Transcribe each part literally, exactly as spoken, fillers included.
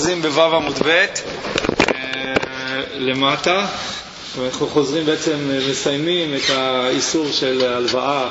אוחזים בו"ב עמוד ב' למטה, ואנחנו חוזרים בעצם, מסיימים את האיסור של הלוואה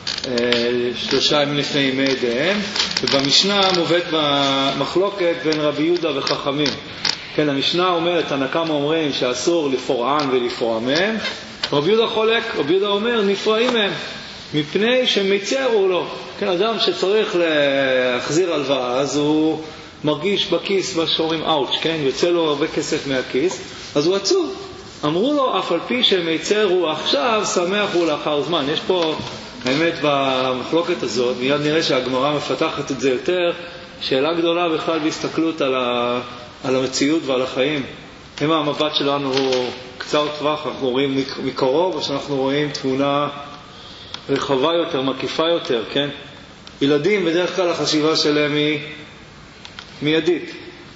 שלושה ימים לפני ימי עדיהם, ובמשנה מובאת במחלוקת בין רבי יהודה וחכמים. כן, המשנה אומרת, הנקמה אומרים שאסור לפורען ולפרוע מהם, רבי יהודה חולק, רבי יהודה אומר נפרעים מהם מפני שמצרו לו. כן, אדם שצריך להחזיר הלוואה, אז הוא מרגיש בכיס מה שאומרים אאוץ', כן, יוצא לו הרבה כסף מהכיס, אז הוא עצוב. אמרו לו, אף על פי שמצרו עכשיו, שמח הוא לאחר זמן. יש פה, האמת, במחלוקת הזאת, מיד נראה שהגמרא מפתחת את זה יותר, שאלה גדולה בכלל בהסתכלות על, ה, על המציאות ועל החיים. אם המבט שלנו הוא קצר טווח, אנחנו רואים מקרוב, או שאנחנו רואים תמונה רחבה יותר, מקיפה יותר, כן? ילדים, בדרך כלל החשיבה שלהם היא מיידית.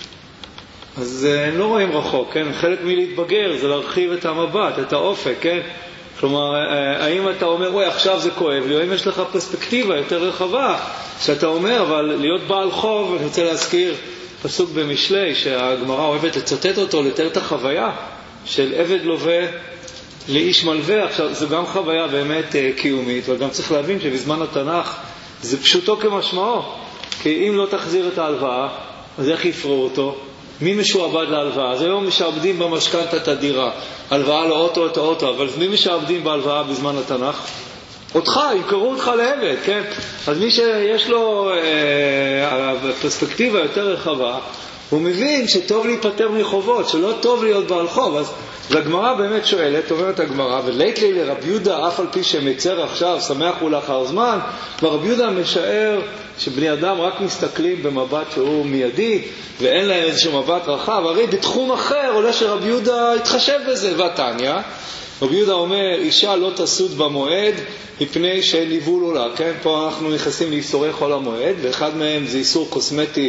אז הם לא רואים רחוק, כן? חלק מלהתבגר זה להרחיב את המבט, את האופק, כן? כלומר, האם אתה אומר, וואי, עכשיו זה כואב לי, או אם יש לך פרספקטיבה יותר רחבה, שאתה אומר, אבל להיות בעל חוב, אני רוצה להזכיר פסוק במשלי, שהגמרא אוהבת לצטט אותו, לתאר את החוויה של עבד לווה לאיש מלווה. עכשיו, זו גם חוויה באמת קיומית, אבל גם צריך להבין שבזמן התנ"ך זה פשוטו כמשמעו, כי אם לא תחזיר את ההלוואה, אז איך יפרעו אותו? מי משועבד להלוואה? אז היום משעבדים במשכנתא את הדירה, הלוואה לאוטו את האוטו, אבל מי משעבדים בהלוואה בזמן התנ"ך? אותך, יקראו אותך לעבד, כן? אז מי שיש לו אה, פרספקטיבה יותר רחבה, הוא מבין שטוב להיפטר מחובות, שלא טוב להיות בעל חוב. אז הגמרא באמת שואלת, אומרת הגמרא, ולית לי לרבי יהודה, אף על פי שמצר עכשיו, שמח הוא לאחר זמן, ורבי יהודה משער שבני אדם רק מסתכלים במבט שהוא מיידי, ואין להם איזשהו מבט רחב. הרי בתחום אחר עולה שרבי יהודה התחשב בזה, ותניא, רבי יהודה אומר, אישה לא תסוד במועד, מפני שניבולו לה, כן? פה אנחנו נכנסים לאיסורי חול המועד, ואחד מהם זה איסור קוסמטי,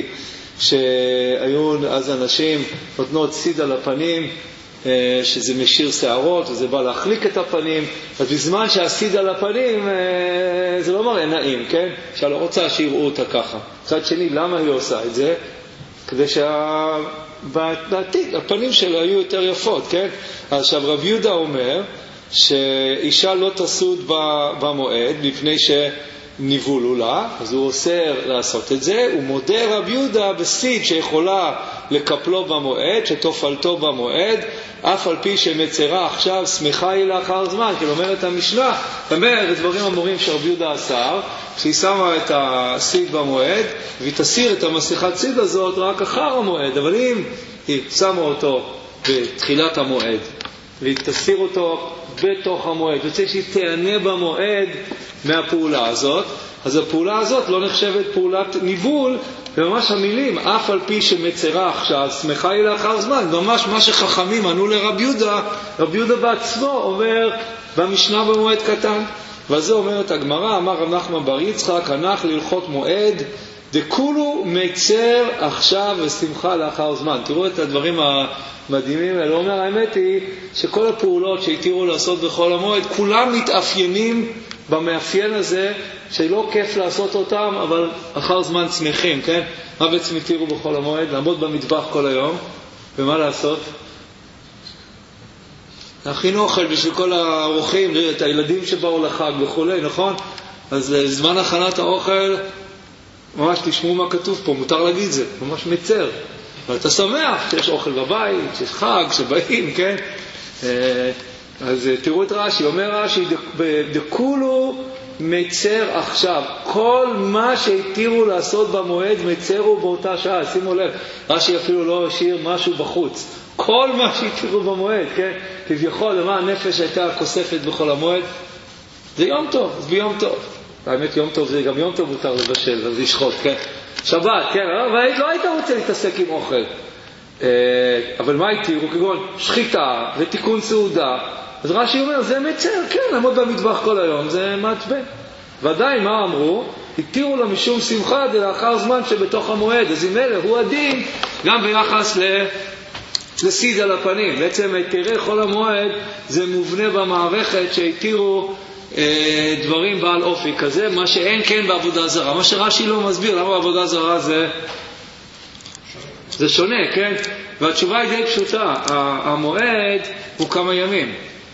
שהיו אז אנשים נותנות סיד על הפנים, שזה משיר שערות, וזה בא להחליק את הפנים, אז בזמן שהסיד על הפנים, זה לא מראה נעים, כן? שאני לא רוצה שיראו אותה ככה. צד שני, למה היא עושה את זה? כדי שבעתיד הפנים שלו היו יותר יפות, כן? עכשיו רבי יהודה אומר שאישה לא תסוד במועד מפני שניבולו לה, אז הוא אוסר לעשות את זה. הוא מודה רבי יהודה בסיד שיכולה לקפלו במועד, שתופלתו במועד, אף על פי שמצרה עכשיו שמחה היא לאחר זמן. כי אומרת המשנה, אומרת דברים אמורים שרבי יהודה אסר, שהיא שמה את הסיד במועד והיא תסיר את המסכת סיד הזאת רק אחר המועד, אבל אם היא שמה אותו בתחילת המועד והיא תסיר אותו בתוך המועד, וצריך שהיא תענה במועד מהפעולה הזאת, אז הפעולה הזאת לא נחשבת פעולת ניבול, וממש המילים, אף על פי שמצרה עכשיו, שמחה היא לאחר זמן, ממש מה שחכמים ענו לרבי יהודה, רבי יהודה בעצמו אומר במשנה במועד קטן. וזה אומרת הגמרא, אמר רב נחמן בר יצחק, הנח להלכות מועד, דכולו מצר עכשיו ושמחה לאחר זמן. תראו את הדברים המדהימים האלה. אומר, האמת היא שכל הפעולות שהתירו לעשות בכל המועד, כולם מתאפיינים במאפיין הזה, שלא כיף לעשות אותם, אבל אחר זמן שמחים, כן? מה בעצם התירו בכל המועד? לעמוד במטבח כל היום, ומה לעשות? להכין אוכל בשביל כל האורחים, את הילדים שבאו לחג וכולי, נכון? אז זמן הכנת האוכל, ממש תשמעו מה כתוב פה, מותר להגיד זה, ממש מצר. אבל אתה שמח שיש אוכל בבית, שיש חג, שבאים, כן? אז תראו את רש"י, אומר רש"י, דכולו מצר עכשיו. כל מה שהתירו לעשות במועד מצרו באותה שעה. שימו לב, רש"י אפילו לא השאיר משהו בחוץ. כל מה שהתירו במועד, כן? כביכול, למה הנפש הייתה כוספת בכל המועד? זה יום טוב, זה ביום טוב. האמת, יום טוב זה גם יום טוב מותר לבשל, אז לשחוט, כן? שבת, כן? אבל לא היית רוצה להתעסק עם אוכל. אבל מה התירו? כגון שחיטה ותיקון סעודה. אז רש"י אומר, זה מצר, כן, לעמוד במטבח כל היום, זה מעצבן. ודאי, מה אמרו? התירו לה משום שמחה דלאחר זמן שבתוך המועד. אז אם אלה הוא הדין גם ביחס ל... לסיד על הפנים. בעצם היתרי חול המועד זה מובנה במערכת שהתירו אה, דברים בעל אופי כזה, מה שאין כן בעבודה זרה. מה שרש"י לא מסביר, למה בעבודה זרה זה זה שונה, כן? והתשובה היא די פשוטה, המועד הוא כמה ימים.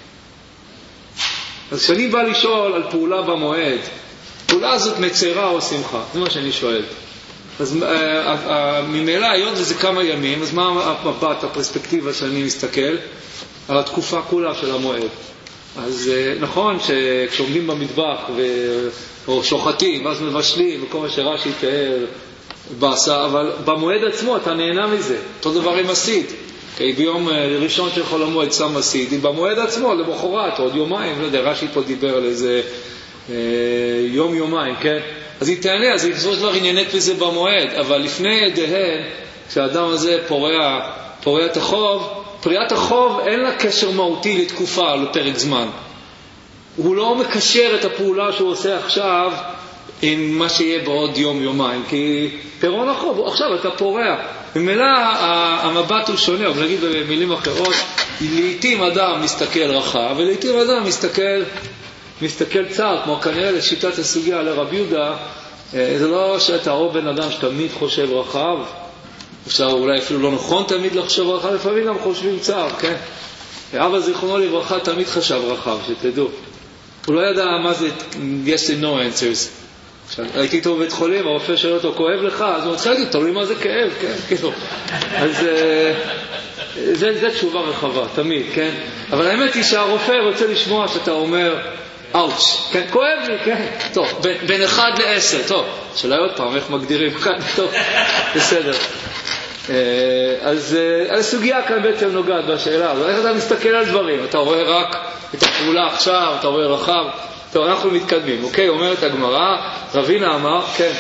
אז כשאני בא לשאול על פעולה במועד, פעולה הזאת מצרה או שמחה? זה מה שאני שואל. אז ממילא היום זה כמה ימים, אז מה המבט, הפרספקטיבה שאני מסתכל? על התקופה כולה של המועד. אז נכון שכשעומדים במטבח או שוחטים, אז מבשלים, וכל מה שרש"י תיאר בעשה, אבל במועד עצמו אתה נהנה מזה. אותו דבר עם הסיד. כי ביום ראשון של חול המועד שם הסיד, במועד עצמו, למחרת, עוד יומיים, לא יודע, רש"י פה דיבר על איזה אה, יום יומיים, כן? אז היא תענה, אז היא בסופו של דבר עניינית בזה במועד, אבל לפני ידיהן, כשהאדם הזה פורע, פורע את החוב, פריעת החוב אין לה קשר מהותי לתקופה, לפרק זמן. הוא לא מקשר את הפעולה שהוא עושה עכשיו עם מה שיהיה בעוד יום יומיים, כי פירעון החוב, עכשיו אתה פורע. במילא המבט הוא שונה, אבל נגיד במילים אחרות, לעתים אדם מסתכל רחב, ולעתים אדם מסתכל, מסתכל צר, כמו כנראה לשיטת הסוגיה לרב יהודה, זה לא שאתה רואה בן אדם שתמיד חושב רחב, אפשר אולי אפילו לא נכון תמיד לחשוב רחב, לפעמים גם חושבים צר, כן? אבא זיכרונו לברכה תמיד חשב רחב, שתדעו. הוא לא ידע מה זה yes and no answers. הייתי איתו בבית חולים, הרופא שואל אותו, כואב לך? אז הוא מתחיל להגיד, תראו לי מה זה כאב, כן, כאילו. אז זה, זה תשובה רחבה, תמיד, כן? אבל האמת היא שהרופא רוצה לשמוע שאתה אומר, אאוץ', כן, כואב לי, כן? טוב, בין, בין אחד לעשר, טוב, שאלה עוד פעם, איך מגדירים כאן, טוב, בסדר. אז הסוגיה כאן בעצם נוגעת בשאלה, אבל איך אתה מסתכל על דברים? אתה רואה רק את הפעולה עכשיו, אתה רואה רחב, טוב, אנחנו מתקדמים, אוקיי? אומרת הגמרא, רבינה אמר, כן.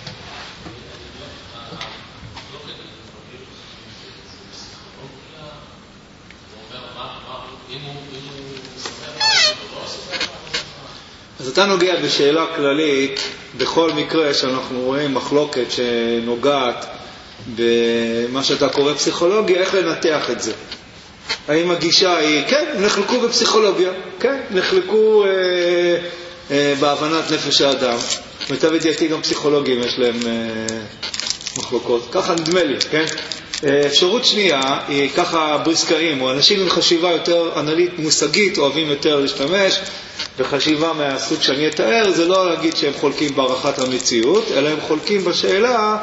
אז אתה נוגע בשאלה כללית, בכל מקרה שאנחנו רואים מחלוקת שנוגעת במה שאתה קורא פסיכולוגיה, איך לנתח את זה? האם הגישה היא, כן, נחלקו בפסיכולוגיה, כן, נחלקו אה, אה, בהבנת נפש האדם. מיטב ידיעתי גם פסיכולוגים יש להם אה, מחלוקות. ככה נדמה לי, כן? אה, אפשרות שנייה היא ככה בריסקאים, או אנשים עם חשיבה יותר אנלית מושגית, אוהבים יותר להשתמש בחשיבה מהסוג שאני אתאר, זה לא להגיד שהם חולקים בערכת המציאות, אלא הם חולקים בשאלה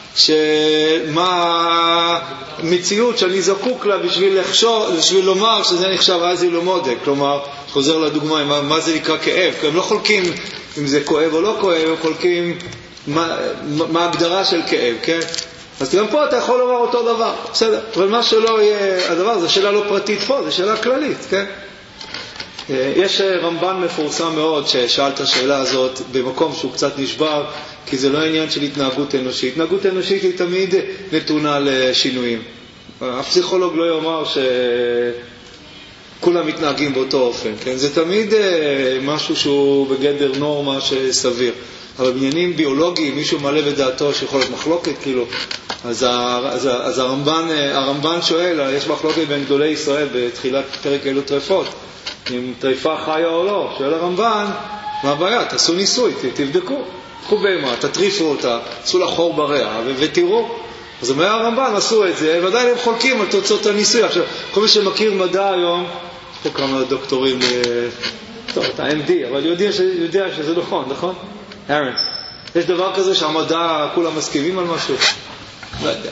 שמה מציאות שאני זקוק לה בשביל לחשוב, בשביל לומר שזה נחשב אז אילומודק, כלומר, חוזר לדוגמה, מה, מה זה נקרא כאב, כי הם לא חולקים אם זה כואב או לא כואב, הם חולקים מה, מה ההגדרה של כאב, כן? אז גם פה אתה יכול לומר אותו דבר, בסדר, אבל מה שלא יהיה הדבר, זה שאלה לא פרטית פה, זה שאלה כללית, כן? יש רמב"ן מפורסם מאוד ששאל את השאלה הזאת במקום שהוא קצת נשבר, כי זה לא עניין של התנהגות אנושית. התנהגות אנושית היא תמיד נתונה לשינויים. הפסיכולוג לא יאמר שכולם מתנהגים באותו אופן. כן? זה תמיד משהו שהוא בגדר נורמה שסביר. אבל בעניינים ביולוגיים, מישהו מעלה בדעתו שיכול להיות מחלוקת, כאילו, אז, אז, אז הרמב"ן, הרמב"ן שואל, יש מחלוקת בין גדולי ישראל בתחילת פרק אלו טרפות, אם טריפה חיה או לא. שואל הרמב"ן, מה הבעיה? תעשו ניסוי, תבדקו. קחו בהמה, תטריפו אותה, עשו לה חור בריאה ותראו. אז אומר הרמב"ן, עשו את זה, ודאי הם חולקים על תוצאות הניסוי. עכשיו, כל מי שמכיר מדע היום, יש פה כמה דוקטורים, טוב, אתה אם די, אבל יודע, יודע שזה נכון, נכון? ארן, יש דבר כזה שהמדע, כולם מסכימים על משהו? לא יודע.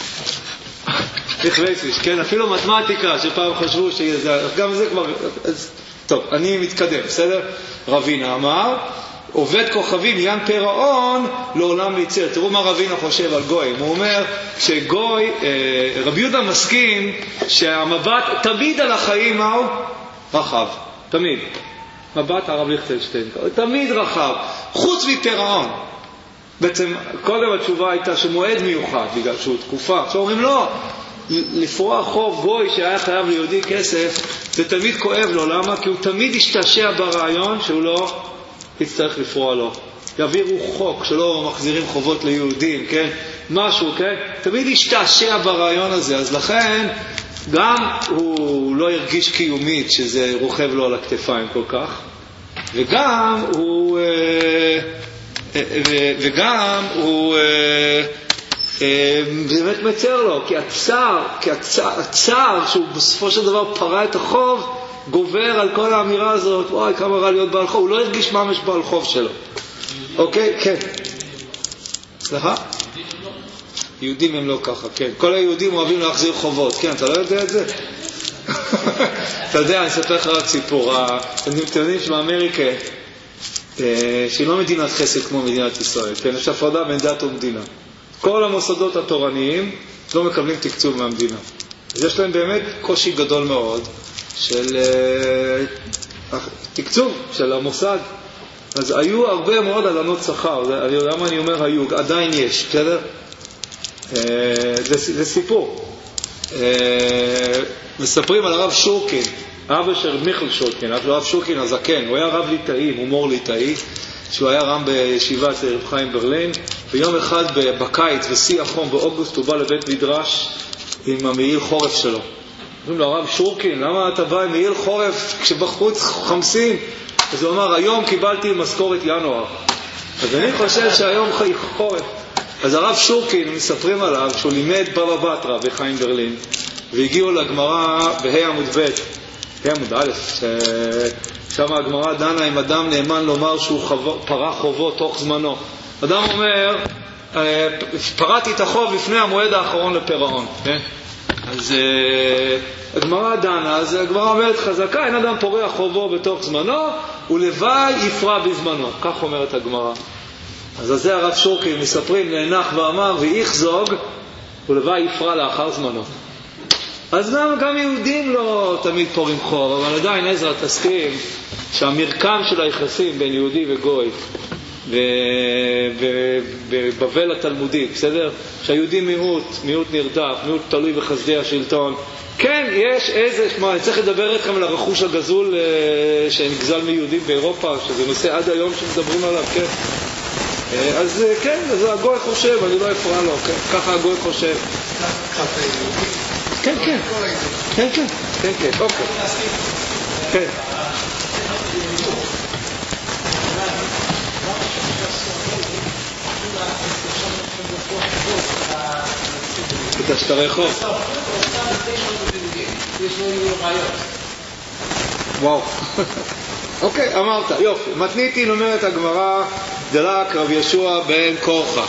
איך וייפיש, כן? אפילו מתמטיקה, שפעם חשבו שזה, גם זה כבר, אז, טוב, אני מתקדם, בסדר? רבינה אמר, עובד כוכבים ין פירעון לעולם ליצר. תראו מה רבינה חושב על גוי. הוא אומר שגוי, רבי יהודה מסכים שהמבט תמיד על החיים מהו? רחב. תמיד. מבט הרב ליכטנשטיין. תמיד רחב. חוץ מפירעון. בעצם קודם התשובה הייתה שמועד מיוחד, בגלל שהוא תקופה. שאומרים לא, לפרוע חוב גוי שהיה חייב ליהודי כסף, זה תמיד כואב לו. למה? כי הוא תמיד השתעשע ברעיון שהוא לא יצטרך לפרוע לו. יעבירו חוק שלא מחזירים חובות ליהודים, כן? משהו, כן? תמיד ישתעשע ברעיון הזה. אז לכן גם הוא לא ירגיש קיומית שזה רוכב לו על הכתפיים כל כך, וגם הוא וגם הוא באמת מצר לו, כי הצער, כי הצער, הצער שהוא בסופו של דבר פרה את החוב, גובר על כל האמירה הזאת, וואי, כמה רע להיות בעל חוב, הוא לא הרגיש ממש בעל חוב שלו. אוקיי? כן. סליחה? יהודים הם לא ככה, כן. כל היהודים אוהבים להחזיר חובות, כן, אתה לא יודע את זה? אתה יודע, אני אספר לך רק סיפור. אתם יודעים שבאמריקה, שהיא לא מדינת חסד כמו מדינת ישראל, כן, יש הפרדה בין דת ומדינה. כל המוסדות התורניים לא מקבלים תקצוב מהמדינה. אז יש להם באמת קושי גדול מאוד של תקצוב של המוסד. אז היו הרבה מאוד הלנות שכר. למה אני אומר היו? עדיין יש, בסדר? זה, זה סיפור. מספרים על הרב שורקין, אבא של מיכל שורקין, הרב שורקין הזקן, הוא היה רב ליטאי, הומור ליטאי, שהוא היה רם בישיבת רב חיים ברלין. ביום אחד בקיץ, בשיא החום, באוגוסט, הוא בא לבית מדרש עם המעיל חורף שלו. אומרים לו, הרב שורקין, למה אתה בא עם מעיל חורף כשבחוץ חמסים? אז הוא אמר, היום קיבלתי משכורת ינואר. אז אני חושב שהיום חורף. אז הרב שורקין, מספרים עליו שהוא לימד בבא בתרא בחיים ברלין, והגיעו לגמרא בה' עמוד ב', ה' עמוד א', שם הגמרא דנה עם אדם נאמן לומר שהוא חוב, פרה חובו תוך זמנו. אדם אומר, פרעתי את החוב לפני המועד האחרון לפירעון. כן? אז הגמרא דנה, אז הגמרא אומרת חזקה, אין אדם פורע חובו בתוך זמנו, ולוואי יפרע בזמנו. כך אומרת הגמרא. אז זה הרב שורקין מספרים, נאנח ואמר, ויחזוג, ולוואי יפרע לאחר זמנו. אז גם, גם יהודים לא תמיד פורעים חוב, אבל עדיין עזרא תסכים שהמרקם של היחסים בין יהודי וגוי בבבל התלמודי, בסדר? שהיהודי מיעוט, מיעוט נרדף, מיעוט תלוי בחסדי השלטון. כן, יש איזה, מה, אני צריך לדבר איתכם על הרכוש הגזול שנגזל מיהודים באירופה, שזה נושא עד היום שמדברים עליו, כן? אז כן, אז הגוי חושב, אני לא אפרע לו, כן? ככה הגוי חושב. כן, כן, כן, כן, כן, כן, אוקיי. כן. את השטרי חוב. וואו. אוקיי, אמרת, יופי. מתניתין אומרת הגמרא, דלק רב ישוע בן קורחה.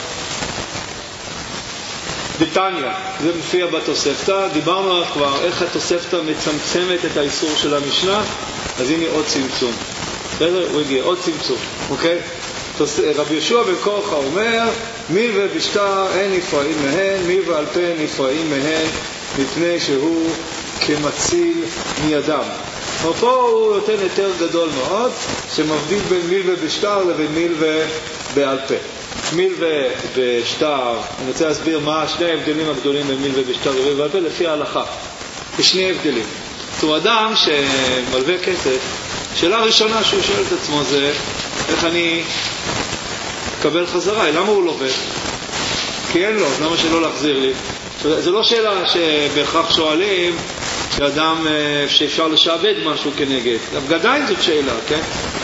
דתניא, זה מופיע בתוספתא, דיברנו עליו כבר איך התוספתא מצמצמת את האיסור של המשנה, אז הנה עוד צמצום. בסדר? הוא הגיע, עוד צמצום, אוקיי? רבי ישוע בן קורחה אומר, מיל ובשטר אין נפרעים מהן, מיל ועל פה נפרעים מהן, מפני שהוא כמציל מידם. ופה הוא נותן יותר גדול מאוד, שמבדיל בין מיל ובשטר לבין מיל ובעל פה. מיל ובשטר, אני רוצה להסביר מה שני ההבדלים הגדולים בין מיל ובשטר ומיל ובעל פה, לפי ההלכה. יש שני הבדלים. זו אדם שמלווה כסף, שאלה ראשונה שהוא שואל את עצמו זה, איך אני אקבל חזרה? למה הוא לווה? כי אין לו, למה שלא להחזיר לי? זו לא שאלה שבהכרח שואלים שאדם, שאפשר לשעבד משהו כנגד. אבל עדיין זאת שאלה, כן?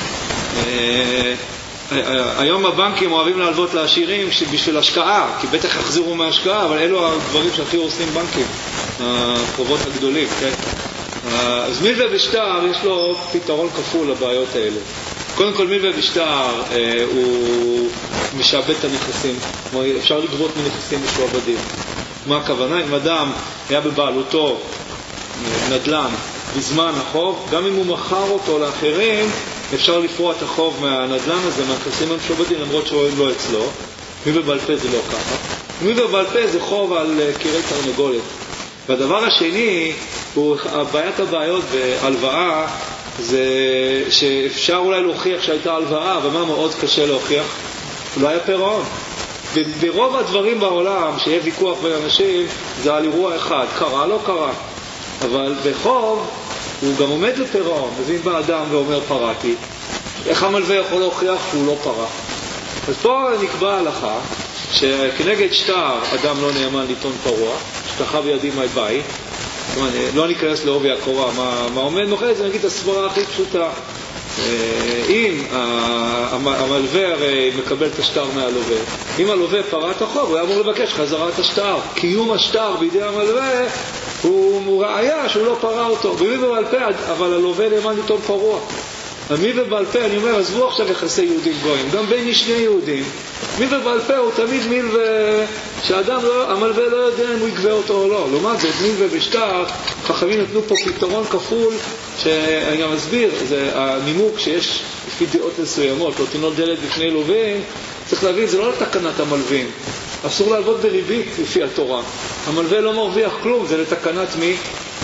היום הבנקים אוהבים להלוות לעשירים בשביל השקעה, כי בטח יחזירו מההשקעה, אבל אלו הדברים שהכי עושים בנקים, החובות הגדולים, כן? אז מיל ובשטר יש לו פתרון כפול לבעיות האלה. קודם כל מיל ובשטר הוא משעבד את הנכסים, אפשר לגבות מנכסים משועבדים. מה הכוונה? אם אדם היה בבעלותו נדל"ן בזמן החוב, גם אם הוא מכר אותו לאחרים, אפשר לפרוע את החוב מהנדל"ן הזה, מהנכסים המשועבדים, למרות שהוא לא אצלו. מיל ובעל פה זה לא ככה. מיל ובעל פה זה חוב על קירי תרנגולת. והדבר השני, הוא, בעיית הבעיות בהלוואה, זה שאפשר אולי להוכיח שהייתה הלוואה, אבל מה מאוד קשה להוכיח? לא היה פירעון. ברוב הדברים בעולם, שיהיה ויכוח בין אנשים, זה על אירוע אחד, קרה, לא קרה. אבל בחוב, הוא גם עומד לפירעון, מבין באדם ואומר פרעתי. איך המלווה יכול להוכיח שהוא לא פרע? אז פה נקבע הלכה, שכנגד שטר אדם לא נאמן ליטון פרוע, שטחה בידי מי ביי, לא ניכנס לעובי הקורה, מה, מה עומד נוכל, זה נגיד הסברה הכי פשוטה. אם המלווה הרי מקבל את השטר מהלווה, אם הלווה פרע את החוב, הוא היה אמור לבקש חזרת השטר. קיום השטר בידי המלווה הוא ראיה שהוא לא פרע אותו. במי ובעל פה, אבל הלווה נאמן איתו פרוע. מי ובעל פה, אני אומר, עזבו עכשיו יחסי יהודים גויים, גם בין שני יהודים. מי ובעל פה הוא תמיד מיל ו... שהאדם, לא, המלווה לא יודע אם הוא יגבה אותו או לא. לעומת זאת, מיל ובשטר, חכמים נתנו פה פתרון כפול, שאני גם מסביר, זה הנימוק שיש לפי דעות מסוימות, לא תינול דלת בפני לווים, צריך להבין, זה לא לתקנת המלווים. אסור להלוות בריבית לפי התורה. המלווה לא מרוויח כלום, זה לתקנת מי?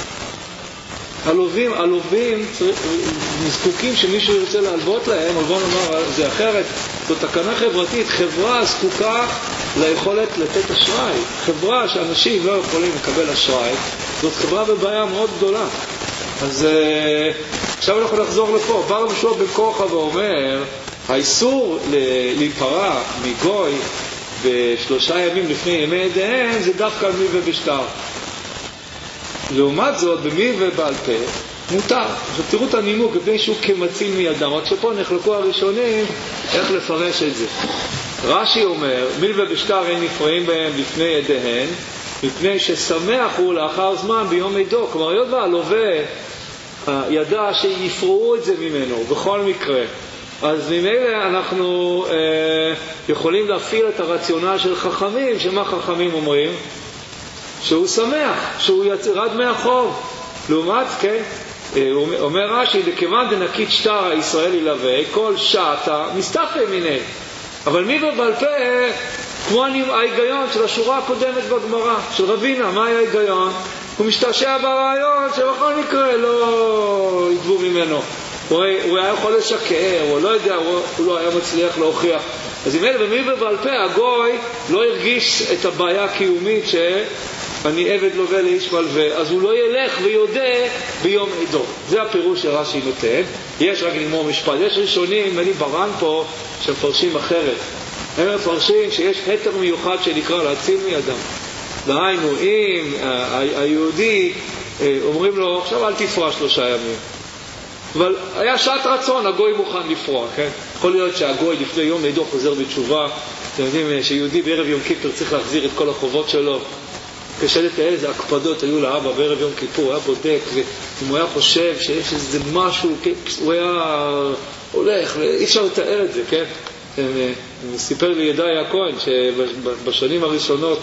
הלווים, הלווים זקוקים שמישהו ירצה להלוות להם, אבל בוא נאמר, זה אחרת, זו תקנה חברתית, חברה זקוקה ליכולת לתת אשראי. חברה שאנשים לא יכולים לקבל אשראי, זאת חברה בבעיה מאוד גדולה. אז עכשיו אנחנו נחזור לפה. בר משוע בן קורחה ואומר, האיסור להיפרע מגוי בשלושה ימים לפני ימי ידיהם זה דווקא על מי ובשטר. לעומת זאת, במי ובעל פה, מותר. עכשיו תראו את הנימוק, בפני שהוא כמציל מידם. רק שפה נחלקו הראשונים איך לפרש את זה. רש"י אומר, מיל ובשטר אין נפרעים בהם לפני ידיהן, מפני ששמח הוא לאחר זמן ביום עדו. כלומר, היות והלווה ידע שיפרעו את זה ממנו בכל מקרה, אז ממילא אנחנו אה, יכולים להפעיל את הרציונל של חכמים. שמה חכמים אומרים? שהוא שמח, שהוא ירד מהחוב. לעומת, כן, אומר רש"י, דכיוון דנקית שטר הישראלי לווה, כל שעתה מסתפק מיני. אבל מי בבעל פה, כמו ההיגיון של השורה הקודמת בגמרא, של רבינה, מה היה ההיגיון? הוא משתעשע ברעיון שבכל מקרה לא יגבו ממנו. הוא, הוא היה יכול לשקר, הוא לא יודע, הוא, הוא לא היה מצליח להוכיח. אז אם אלה, ומי בבעל פה, הגוי לא הרגיש את הבעיה הקיומית ש... אני עבד לווה לאיש מלווה, אז הוא לא ילך ויודה ביום עדו. זה הפירוש שרש"י נותן. יש רק ללמוד משפט. יש ראשונים, אני ברן פה, שמפרשים אחרת. הם מפרשים שיש היתר מיוחד שנקרא להציל מידם. דהיינו, אם היהודי אומרים לו, עכשיו אל תפרע שלושה ימים. אבל היה שעת רצון, הגוי מוכן לפרוע, כן? יכול להיות שהגוי לפני יום עדו חוזר בתשובה. אתם יודעים שיהודי בערב יום כיפר צריך להחזיר את כל החובות שלו. קשה לתאר איזה הקפדות היו לאבא בערב יום כיפור, הוא היה בודק, ואם הוא היה חושב שיש איזה משהו, הוא היה הולך, ואי אפשר לתאר את זה, כן? הוא סיפר לי ידעי הכהן, שבשנים הראשונות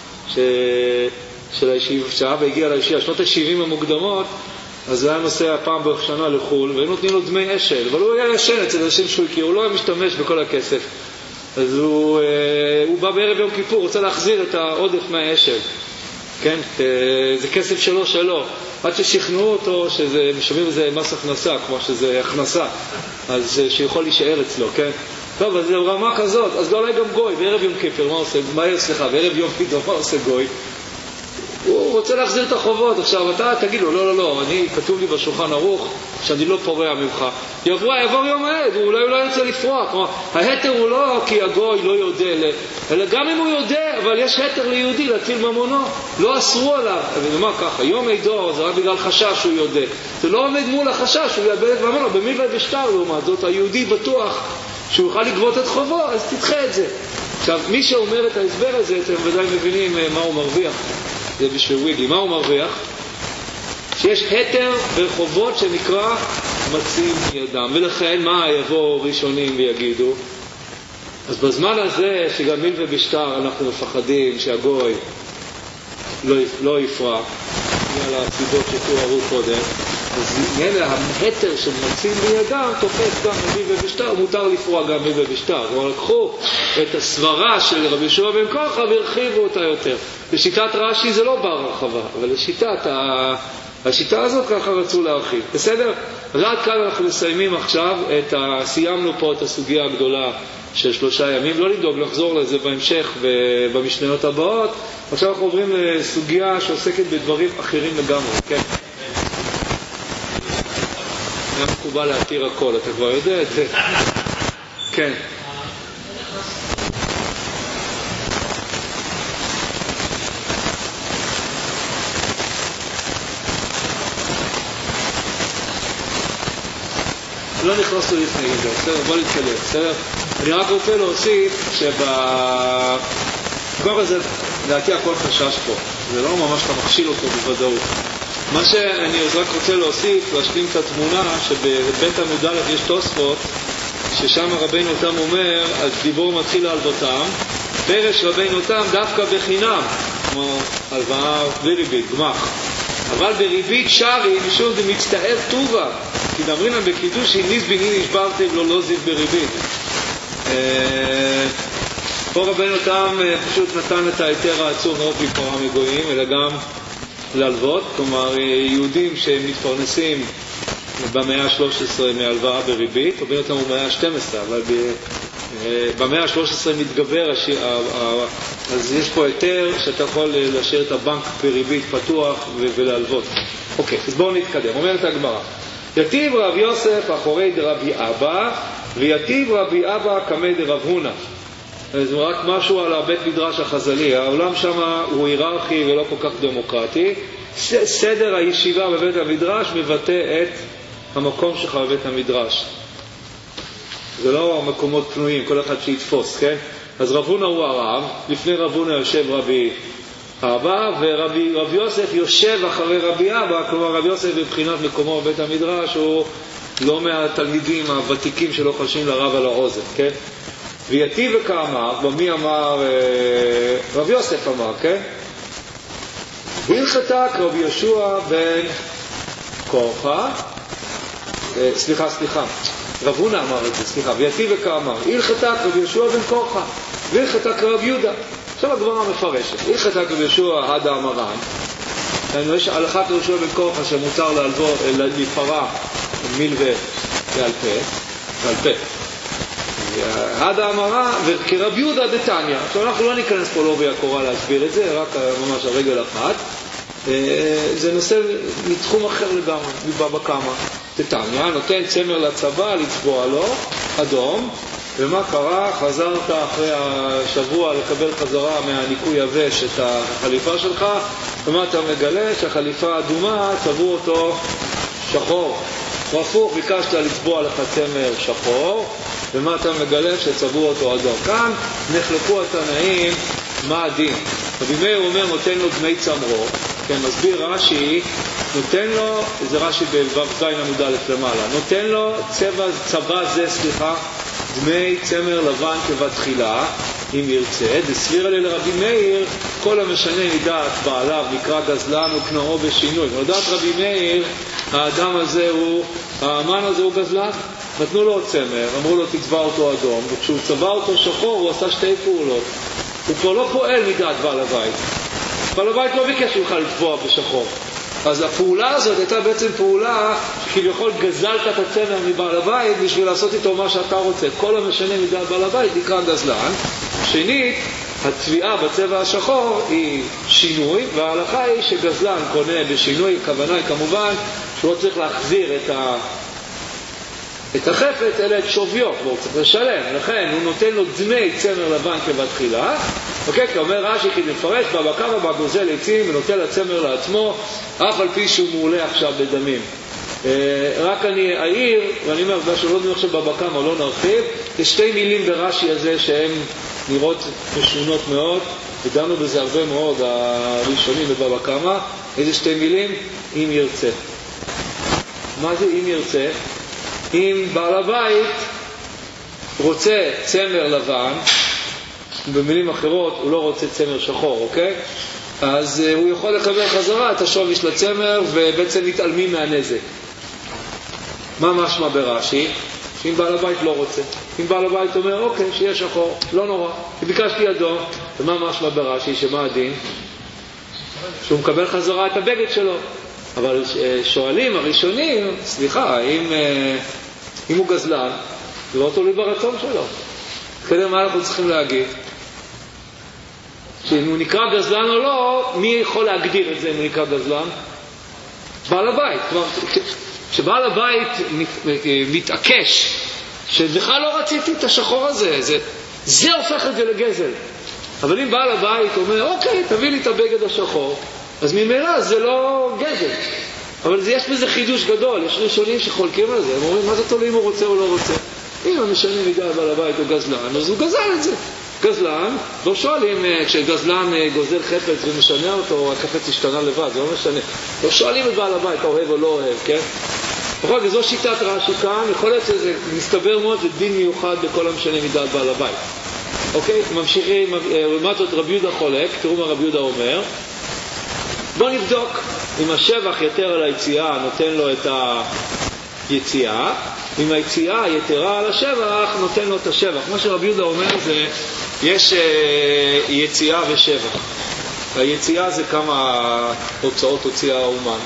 של הישיבה, שהאבא הגיע לישיבה, שנות ה-שבעים המוקדמות, אז הוא היה נוסע פעם בשנה לחול, והיו נותנים לו דמי אשל, אבל הוא היה ישן אצל אנשים שהוא הכיר, הוא לא היה משתמש בכל הכסף. אז הוא, הוא בא בערב יום כיפור, רוצה להחזיר את העודף מהאשל. כן, זה כסף שלו שלו, עד ששכנעו אותו שזה משלמים איזה מס הכנסה, כמו שזה הכנסה, אז שיכול להישאר אצלו, כן? טוב, אז זה רמה כזאת, אז לא עלי גם גוי, בערב יום כיפר, מה עושה? מה סליחה, בערב יום כיפר, מה עושה גוי? הוא רוצה להחזיר את החובות. עכשיו אתה תגיד לו, לא, לא, לא, אני, כתוב לי בשולחן ערוך שאני לא פורע ממך. יבוא, יבוא יום העד, הוא אולי לא ירצה לפרוע. כלומר, ההתר הוא לא כי הגוי לא יודע, אלא גם אם הוא יודע, אבל יש התר ליהודי להטיל ממונו, לא אסרו עליו. אני אומר ככה, יום עדו זה רק בגלל חשש שהוא יודע. זה לא עומד מול החשש, הוא יאבד את ממונו. במי ובשטר, לעומת זאת, היהודי בטוח שהוא יוכל לגבות את חובו, אז תדחה את זה. עכשיו, מי שאומר את ההסבר הזה, אתם ודאי מבינים מה הוא מרוויח. זה בשביל ויגלי. מה הוא מרוויח? שיש היתר ברחובות שנקרא מציל מידם. ולכן מה יבואו ראשונים ויגידו? אז בזמן הזה שגם מיל ובשטר אנחנו מפחדים שהגוי לא, לא יפרע, על הסיבות שתוארו קודם, אז הנה ההיתר של מציל מידם תופס גם מיל ובשטר, מותר לפרוע גם מיל ובשטר. כלומר לקחו את הסברה של רבי יהושע בן קורחה והרחיבו אותה יותר. לשיטת רש"י זה לא בר הרחבה, אבל לשיטת ה... השיטה הזאת ככה רצו להרחיב. בסדר? אז עד כאן אנחנו מסיימים עכשיו, את ה... סיימנו פה את הסוגיה הגדולה של שלושה ימים. לא לדאוג, לחזור לזה בהמשך במשניות הבאות. עכשיו אנחנו עוברים לסוגיה שעוסקת בדברים אחרים לגמרי. כן? היה מקובל להתיר הכל, אתה כבר יודע את זה? כן. אני לא נכנס לו לפני זה, בסדר? בוא נתקדם, בסדר? אני רק רוצה להוסיף שב... כבר הזה, לדעתי הכל חשש פה. זה לא ממש אתה מכשיל אותו בוודאות. מה שאני רק רוצה להוסיף, להשלים את התמונה, שבבית עמוד א' יש תוספות, ששם רבינו תם אומר, אז דיבור מתחיל להלוותם, פרש רבינו תם דווקא בחינם, כמו הלוואה בלי ריבית, גמח. אבל בריבית שרי, משום זה מצטער טובה, כי דמרינם בקידוש, אם ניסבין היא נשברתם, לא לא זיו בריבית. פה רבינו תם פשוט נתן את היתר העצור מאוד מפרה מגויים, אלא גם להלוות, כלומר יהודים שהם מתפרנסים במאה ה-שלוש עשרה מהלוואה בריבית, רבינו תם הוא במאה ה-שתים עשרה, אבל במאה ה-שלוש עשרה מתגבר, אז יש פה היתר שאתה יכול להשאיר את הבנק בריבית פתוח ולהלוות. אוקיי, אז בואו נתקדם. אומרת הגמרא, יתיב רב יוסף אחורי דרבי אבא, ויתיב רבי אבא כמי דרב הונא. זה רק משהו על הבית מדרש החז"לי. העולם שם הוא היררכי ולא כל כך דמוקרטי. סדר הישיבה בבית המדרש מבטא את המקום שלך בבית המדרש. זה לא מקומות פנויים, כל אחד שיתפוס, כן? אז רב הונא הוא הרב, לפני רב הונא יושב רבי אבא, ורבי רב יוסף יושב אחרי רבי אבא, כלומר רב יוסף בבחינת מקומו בבית המדרש הוא לא מהתלמידים הוותיקים שלא חשים לרב על האוזן, כן? ויתיב וכאמר, ומי אמר? רב יוסף אמר, כן? הלכתק רבי יהושע בן קורחה, סליחה, סליחה, רב הונא אמר את זה, סליחה, ויתיב וכאמר, הלכתק רבי יהושע בן קורחה, והלכתק רב יהודה. עכשיו הגמרא מפרשת, הלכתק רבי יהושע עד האמרן, יש הלכת רבי יהושע בן קורחה שמותר להלוות, לפרה מילווה בעל פה, בעל פה. עד האמרה, וכרב יהודה דתניא. עכשיו אנחנו לא ניכנס פה לא ביקורה להסביר את זה, רק ממש הרגל אחת. זה נושא מתחום אחר לגמרי, מבבא קמא. דתניא, נותן צמר לצבא, לצבוע לו, אדום, ומה קרה? חזרת אחרי השבוע לקבל חזרה מהניקוי יבש את החליפה שלך, ומה אתה מגלה? שהחליפה אדומה, צבעו אותו שחור. או הפוך, ביקשת לצבוע לך צמר שחור, ומה אתה מגלה? שצבעו אותו אדום. כאן נחלקו התנאים מה הדין. רבי מאיר אומר נותן לו דמי צמרו, כן, מסביר רש"י, נותן לו, זה רש"י בו"ז עמוד א' למעלה, נותן לו צבע, צבע זה, סליחה, דמי צמר לבן כבתחילה, אם ירצה. דסביר עלי לרבי מאיר, כל המשנה מדעת בעליו נקרא גזלן וקנאו בשינוי. ולדעת רבי מאיר, האדם הזה הוא, האמן הזה הוא גזלן. נתנו לו צמר, אמרו לו תצבע אותו אדום, וכשהוא צבע אותו שחור הוא עשה שתי פעולות. הוא כבר לא פועל מדעת בעל הבית. בעל הבית לא ביקש ממך לצבוע בשחור. אז הפעולה הזאת הייתה בעצם פעולה שכביכול גזלת את הצמר מבעל הבית בשביל לעשות איתו מה שאתה רוצה. כל המשנה מדעת בעל הבית נקרא גזלן. שנית, הצביעה בצבע השחור היא שינוי, וההלכה היא שגזלן קונה בשינוי, הכוונה היא כמובן שהוא לא צריך להחזיר את ה... את החפץ, אלא את שוויו, הוא צריך לשלם, לכן הוא נותן לו דמי צמר לבן כבתחילה, אוקיי, כי אומר רש"י, כי נפרש בבא קמא בגוזל עצים ונותן לצמר לעצמו, אף על פי שהוא מעולה עכשיו בדמים. אה, רק אני אעיר, ואני אומר, משהו לא נראה עכשיו בבא קמא, לא נרחיב, יש שתי מילים ברש"י הזה שהן נראות משונות מאוד, ודנו בזה הרבה מאוד, הראשונים בבבא קמא. איזה שתי מילים? אם ירצה. מה זה אם ירצה? אם בעל הבית רוצה צמר לבן, במילים אחרות הוא לא רוצה צמר שחור, אוקיי? אז uh, הוא יכול לקבל חזרה את השווי של הצמר ובעצם מתעלמים מהנזק. מה משמע ברש"י? אם בעל הבית לא רוצה. אם בעל הבית אומר, אוקיי, שיהיה שחור, לא נורא, ביקשתי אדום. ומה משמע ברש"י? שמה הדין? שהוא מקבל חזרה את הבגד שלו. אבל שואלים הראשונים, סליחה, אם, אם הוא גזלן, זה לא תלוי ברצון שלו. כדי מה אנחנו צריכים להגיד? שאם הוא נקרא גזלן או לא, מי יכול להגדיר את זה אם הוא נקרא גזלן? בעל הבית. כשבעל הבית מתעקש, שבכלל לא רציתי את השחור הזה, זה, זה הופך את זה לגזל. אבל אם בעל הבית אומר, אוקיי, תביא לי את הבגד השחור, אז ממילא זה לא גזל. אבל זה, יש בזה חידוש גדול, יש ראשונים שחולקים על זה, הם אומרים, מה זה תלוי אם הוא רוצה או לא רוצה? אם המשנה מידה בעל הבית הוא גזלן, אז הוא גזל את זה. גזלן, לא שואלים, כשגזלן גוזל חפץ ומשנה אותו, החפץ השתנה לבד, זה לא משנה. לא שואלים את בעל הבית, אתה אוהב או לא אוהב, כן? בכל זאת, זו שיטת רש"י כאן, יכול להיות שזה מסתבר מאוד, זה דין מיוחד בכל המשנה מידה בעל הבית. אוקיי? ממשיכים, לעומת זאת רבי יהודה חולק, תראו מה רבי יהודה אומר. בוא נבדוק אם השבח יתר על היציאה נותן לו את היציאה, אם היציאה יתרה על השבח נותן לו את השבח. מה שרבי יהודה אומר זה, יש יציאה ושבח. היציאה זה כמה הוצאות הוציאה האומן.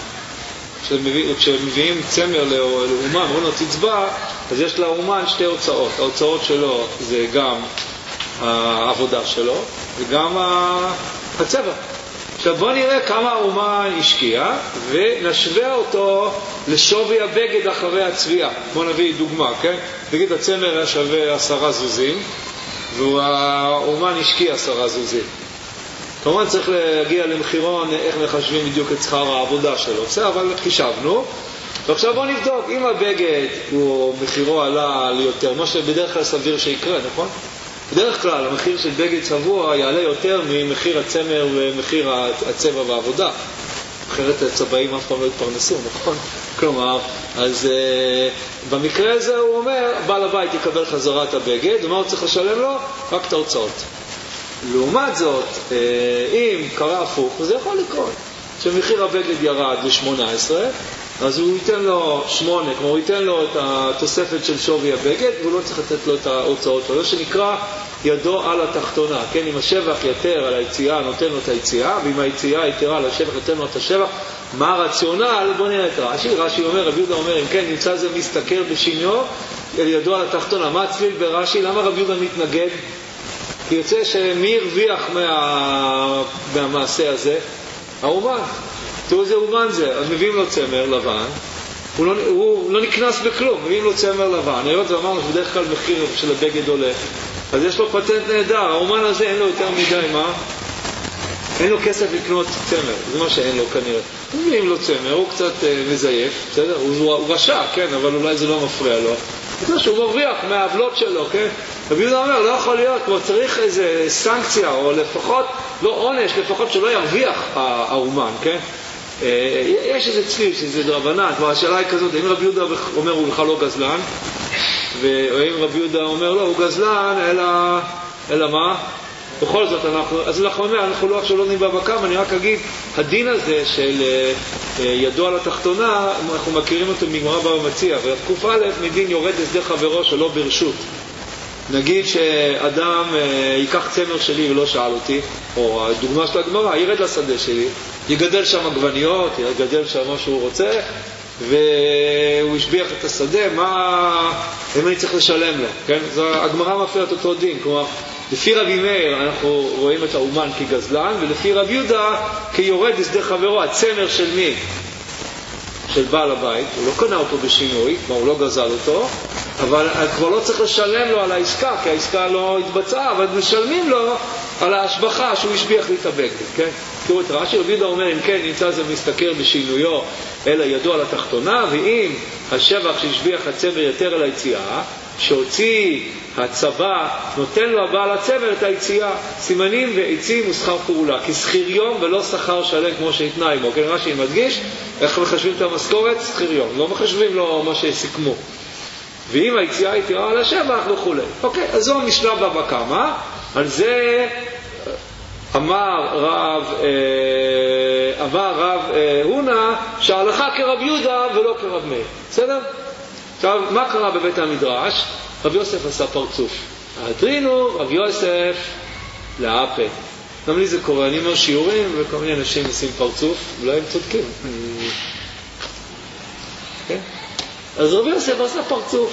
כשמביאים צמר לאומן, אומרים לו תצבע, אז יש לאומן שתי הוצאות. ההוצאות שלו זה גם העבודה שלו וגם הצבע. עכשיו בוא נראה כמה האומן השקיע ונשווה אותו לשווי הבגד אחרי הצביעה. בוא נביא דוגמה, כן? נגיד הצמר היה שווה עשרה זוזים והאומן השקיע עשרה זוזים. כמובן צריך להגיע למחירון איך מחשבים בדיוק את שכר העבודה שלו. בסדר, אבל חישבנו. ועכשיו בוא נבדוק, אם הבגד הוא מחירו עלה ליותר, מה שבדרך כלל סביר שיקרה, נכון? בדרך כלל המחיר של בגד צבוע יעלה יותר ממחיר הצמר ומחיר הצבע והעבודה. אחרת הצבעים אף פעם לא יתפרנסו, נכון? כלומר, אז uh, במקרה הזה הוא אומר, בעל הבית יקבל חזרה את הבגד, ומה הוא צריך לשלם לו? רק את ההוצאות. לעומת זאת, uh, אם קרה הפוך, זה יכול לקרות. שמחיר הבגד ירד ל-שמונה עשרה, אז הוא ייתן לו שמונה, כמו הוא ייתן לו את התוספת של שווי הבגד, והוא לא צריך לתת לו את ההוצאות שלו, שנקרא ידו על התחתונה. כן, אם השבח יתר על היציאה, נותן לו את היציאה, ואם היציאה יתרה על השבח, נותן לו את השבח. מה הרציונל? בוא נראה את רש"י. רש"י אומר, רבי יהודה אומר, אם כן, נמצא זה מסתכר בשיניו, ידו על התחתונה. מה הצליל ברש"י? למה רבי יהודה מתנגד? כי יוצא שמי הרוויח מה... מהמעשה הזה? האומן. תראו איזה אומן זה, אז מביאים לו צמר לבן, הוא לא, הוא לא נקנס בכלום, מביאים לו צמר לבן, היות ואמרנו שבדרך כלל מחיר של הבגד עולה, אז יש לו פטנט נהדר, האומן הזה אין לו יותר מדי, מה? אין לו כסף לקנות צמר, זה מה שאין לו כנראה. מביאים לו צמר, הוא קצת uh, מזייף, בסדר? הוא, הוא רשע, כן, אבל אולי זה לא מפריע לו. זה שהוא מרוויח מהעבלות שלו, כן? רבי יהודה אומר, לא יכול להיות, כבר צריך איזה סנקציה, או לפחות, לא עונש, לפחות שלא ירוויח האומן, כן? יש איזה צליל, שזה דרבנן, כבר השאלה היא כזאת, אם רבי יהודה אומר הוא בכלל לא גזלן, ואם רבי יהודה אומר לא, הוא גזלן, אלא, אלא מה? בכל זאת, אנחנו, אז אנחנו אומר, אנחנו לא עכשיו לא נבא בקם, אני רק אגיד, הדין הזה של ידו על התחתונה, אנחנו מכירים אותו מגמרא בבא מציעא, ותקוף א' מדין יורד הסדר חברו שלא ברשות. נגיד שאדם ייקח צמר שלי ולא שאל אותי, או הדוגמה של הגמרא, ירד לשדה שלי, יגדל שם עגבניות, יגדל שם מה שהוא רוצה, והוא ישביח את השדה, מה, אם אני צריך לשלם לו, כן? זו הגמרא מפריעה את אותו דין, כלומר, לפי רבי מאיר אנחנו רואים את האומן כגזלן, ולפי רבי יהודה כיורד לשדה חברו, הצמר של מי? של בעל הבית, הוא לא קנה אותו בשינוי, כלומר הוא לא גזל אותו, אבל כבר לא צריך לשלם לו על העסקה, כי העסקה לא התבצעה, אבל משלמים לו על ההשבחה שהוא השביח לי את הבגד, כן? תראו את רש"י, רבי יהודה אומר, אם כן, נמצא זה מסתכר בשינויו, אלא ידו על התחתונה, ואם השבח שהשביח הצמר יתר על היציאה, שהוציא הצבא, נותן לו הבעל הצמר את היציאה, סימנים ועצים ושכר פעולה, כי שכיר יום ולא שכר שלם כמו שהתנה עמו, כן? רש"י מדגיש, איך מחשבים את המשכורת? שכיר יום, לא מחשבים לו מה שסיכמו. ואם היציאה היא תראה על השבח וכו'. אוקיי, אז זו המשנה בבא קמא, על זה אמר רב, אה, אמר רב אה, הונא, שההלכה כרב יהודה ולא כרב מאיר. בסדר? עכשיו, מה קרה בבית המדרש? רב יוסף עשה פרצוף. הדרינו רב יוסף לאפה. גם לי זה קורה, אני אומר שיעורים וכל מיני אנשים עושים פרצוף, אולי הם צודקים. כן? אז רב יוסף עשה פרצוף.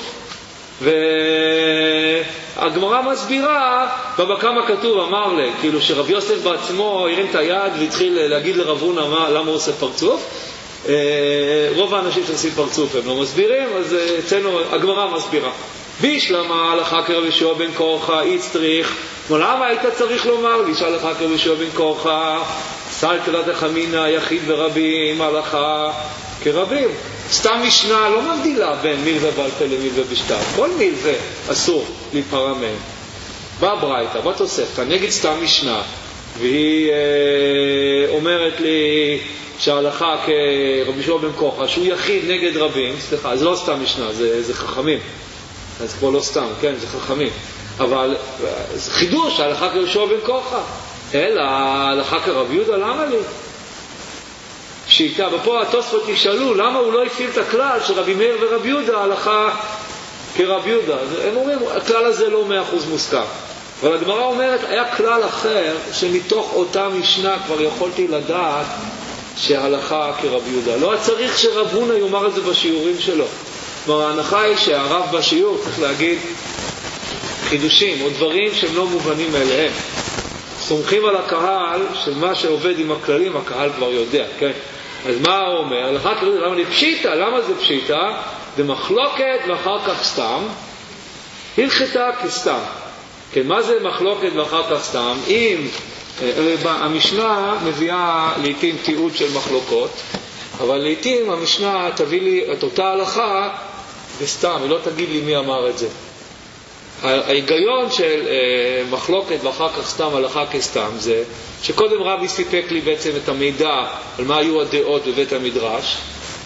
והגמרא מסבירה, בבא קמא כתוב, אמר לי, כאילו שרב יוסף בעצמו הרים את היד והתחיל להגיד לרב הונא למה הוא עושה פרצוף. רוב האנשים שעושים פרצוף הם לא מסבירים, אז אצלנו הגמרא מסבירה. בישלמה הלכה כרב יהושע בן קורחה איצטריך, למה היית צריך לומר לי שהלכה כרב יהושע בן קורחה סלקא דחמינא יחיד ורבים הלכה כרבים. סתם משנה לא מבדילה בין מילווה בעל פה למילווה בשטר. כל מילווה אסור להיפרע מהם. בא ברייתא, בא תוספתא, נגד סתם משנה, והיא אה, אומרת לי שההלכה כרבי יהושע בן קוכחה, שהוא יחיד נגד רבים, סליחה, זה לא סתם משנה, זה, זה חכמים. אז פה לא סתם, כן, זה חכמים. אבל זה חידוש, ההלכה כרבי יהושע בן קוכחה. אלא ההלכה כרבי יהודה, למה לי? פשיטה, ופה התוספות ישאלו, למה הוא לא הפעיל את הכלל של רבי מאיר ורבי יהודה, ההלכה כרבי יהודה? הם אומרים, הכלל הזה לא מאה אחוז מוסכם. אבל הגמרא אומרת, היה כלל אחר, שמתוך אותה משנה כבר יכולתי לדעת שההלכה כרבי יהודה. לא צריך שרב הונא יאמר את זה בשיעורים שלו. כלומר, ההנחה היא שהרב בשיעור צריך להגיד חידושים או דברים שהם לא מובנים מאליהם. סומכים על הקהל שמה שעובד עם הכללים הקהל כבר יודע, כן? אז מה הוא אומר? הלכה כרבי יהודה, למה לי פשיטה? למה זה פשיטה? זה מחלוקת ואחר כך סתם. הלכתה כסתם. כן, מה זה מחלוקת ואחר כך סתם? אם המשנה מביאה לעתים תיעוד של מחלוקות, אבל לעתים המשנה תביא לי את אותה הלכה וסתם, היא לא תגיד לי מי אמר את זה. ההיגיון של מחלוקת ואחר כך סתם הלכה כסתם זה שקודם רבי סיפק לי בעצם את המידע על מה היו הדעות בבית המדרש,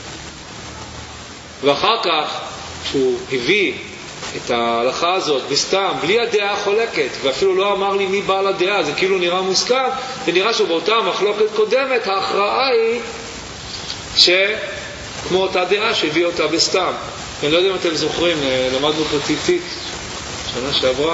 ואחר כך שהוא הביא את ההלכה הזאת בסתם, בלי הדעה החולקת, ואפילו לא אמר לי מי בעל הדעה, זה כאילו נראה מוסכם, ונראה שבאותה מחלוקת קודמת ההכרעה היא שכמו אותה דעה שהביא אותה בסתם. אני לא יודע אם אתם זוכרים, למדנו פה ציצית שנה שעברה,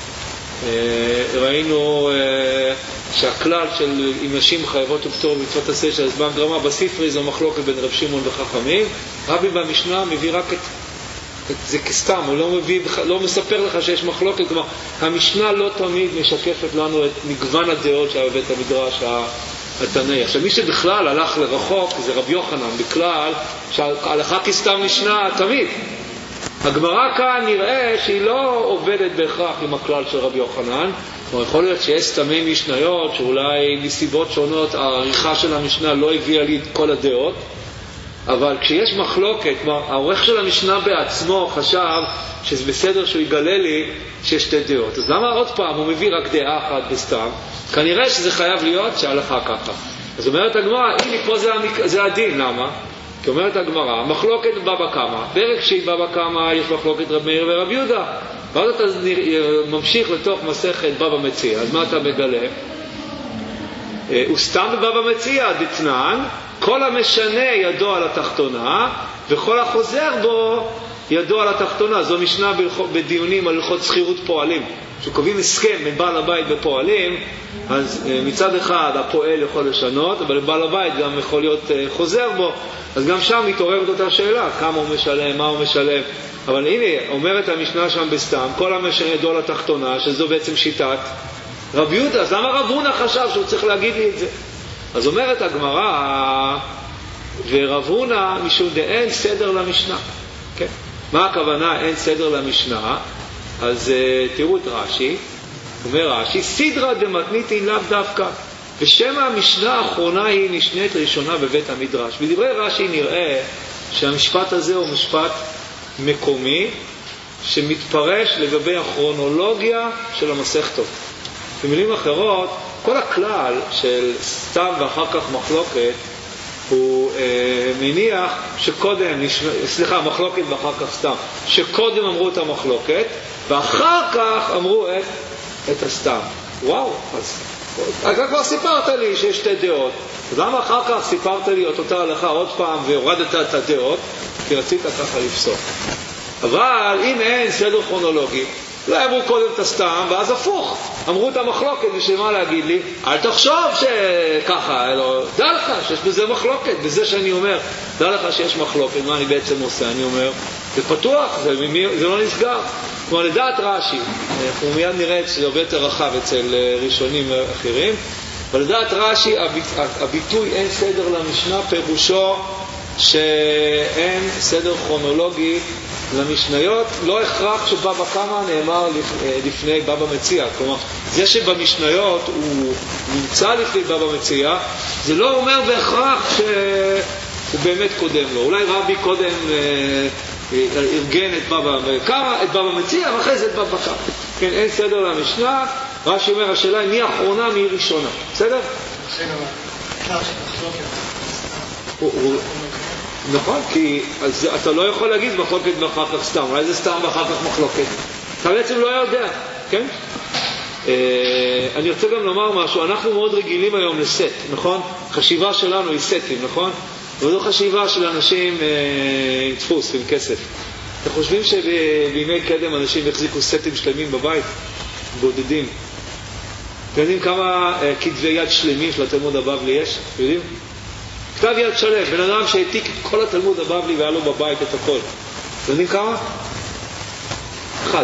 ראינו שהכלל של אם נשים חייבות ופטור מצוות עשה של זמן גרמה בספרי זו מחלוקת בין רב שמעון וחכמים. רבי במשנה מביא רק את, את זה כסתם, הוא לא, מביא, לא מספר לך שיש מחלוקת. כלומר, המשנה לא תמיד משקפת לנו את מגוון הדעות שהיה בבית המדרש התנאי. עכשיו, מי שבכלל הלך לרחוק זה רבי יוחנן, בכלל שההלכה כסתם משנה תמיד. הגמרא כאן נראה שהיא לא עובדת בהכרח עם הכלל של רבי יוחנן. כלומר, יכול להיות שיש סתמי משניות שאולי מסיבות שונות העריכה של המשנה לא הביאה לי את כל הדעות, אבל כשיש מחלוקת, העורך של המשנה בעצמו חשב שזה בסדר שהוא יגלה לי שיש שתי דעות. אז למה עוד פעם הוא מביא רק דעה אחת בסתם? כנראה שזה חייב להיות שההלכה ככה. אז אומרת הגמרא, הנה פה זה, המק... זה הדין, למה? כי אומרת הגמרא, מחלוקת בבא קמא, ברק שהיא בבא קמא יש מחלוקת רב מאיר ורב יהודה. ואז אתה ממשיך לתוך מסכת בבא מציע, אז מה אתה מגלה? הוא סתם בבבא מציע, דתנן, כל המשנה ידו על התחתונה, וכל החוזר בו ידו על התחתונה. זו משנה בדיונים על הלכות שכירות פועלים. כשקובעים הסכם בין בעל הבית ופועלים, אז מצד אחד הפועל יכול לשנות, אבל בעל הבית גם יכול להיות חוזר בו, אז גם שם מתעוררת אותה שאלה, כמה הוא משלם, מה הוא משלם. אבל הנה, אומרת המשנה שם בסתם, כל המשנה ידו על התחתונה, שזו בעצם שיטת רב יהודה. אז למה רב הונא חשב שהוא צריך להגיד לי את זה? אז אומרת הגמרא, ורב הונא משום דאין סדר למשנה. כן? מה הכוונה אין סדר למשנה? אז uh, תראו את רש"י, אומר רש"י, סדרא דמתניתין לאו דווקא, ושם המשנה האחרונה היא נשנית ראשונה בבית המדרש. בדברי רש"י נראה שהמשפט הזה הוא משפט מקומי, שמתפרש לגבי הכרונולוגיה של המסכתות. במילים אחרות, כל הכלל של סתם ואחר כך מחלוקת, הוא אה, מניח שקודם, סליחה, מחלוקת ואחר כך סתם, שקודם אמרו את המחלוקת, ואחר כך אמרו את, את הסתם. וואו, אז אתה כבר סיפרת לי שיש שתי דעות, אז למה אחר כך סיפרת לי את אותה הלכה עוד פעם והורדת את הדעות? כי רצית ככה לפסוק. אבל אם אין סדר כרונולוגי, לא אמרו קודם את הסתם, ואז הפוך. אמרו את המחלוקת, בשביל מה להגיד לי? אל תחשוב שככה, אלא, דע לך שיש בזה מחלוקת, בזה שאני אומר, דע לך שיש מחלוקת, מה אני בעצם עושה? אני אומר, זה פתוח, זה, זה לא נסגר. כמו לדעת רש"י, אנחנו מיד נראה שזה הרבה יותר רחב אצל ראשונים אחרים, אבל לדעת רש"י, הביטוי אין סדר למשנה, פירושו שאין סדר כרונולוגי למשניות, לא הכרח שבבא קמא נאמר לפני בבא מציע. כלומר, זה שבמשניות הוא נמצא לפני בבא מציע, זה לא אומר בהכרח שהוא באמת קודם לו. אולי רבי קודם אה, ארגן את בבא קמא, את בבא מציע, ואחרי זה את בבא קמא. כן, אין סדר למשנה. רש"י אומר, השאלה היא מי האחרונה, מי ראשונה. בסדר? נכון, כי אתה לא יכול להגיד מחלוקת ואחר כך סתם. אולי זה סתם ואחר כך מחלוקת. אתה בעצם לא יודע, כן? אני רוצה גם לומר משהו. אנחנו מאוד רגילים היום לסט, נכון? חשיבה שלנו היא סטים, נכון? וזו חשיבה של אנשים עם דפוס, עם כסף. אתם חושבים שבימי קדם אנשים החזיקו סטים שלמים בבית? בודדים. אתם יודעים כמה כתבי יד שלמים של התלמוד הבבלי יש? אתם יודעים? כתב יד שלם, בן אדם שהעתיק את כל התלמוד הבבלי והיה לו בבית את הכל. אתם יודעים כמה? אחד.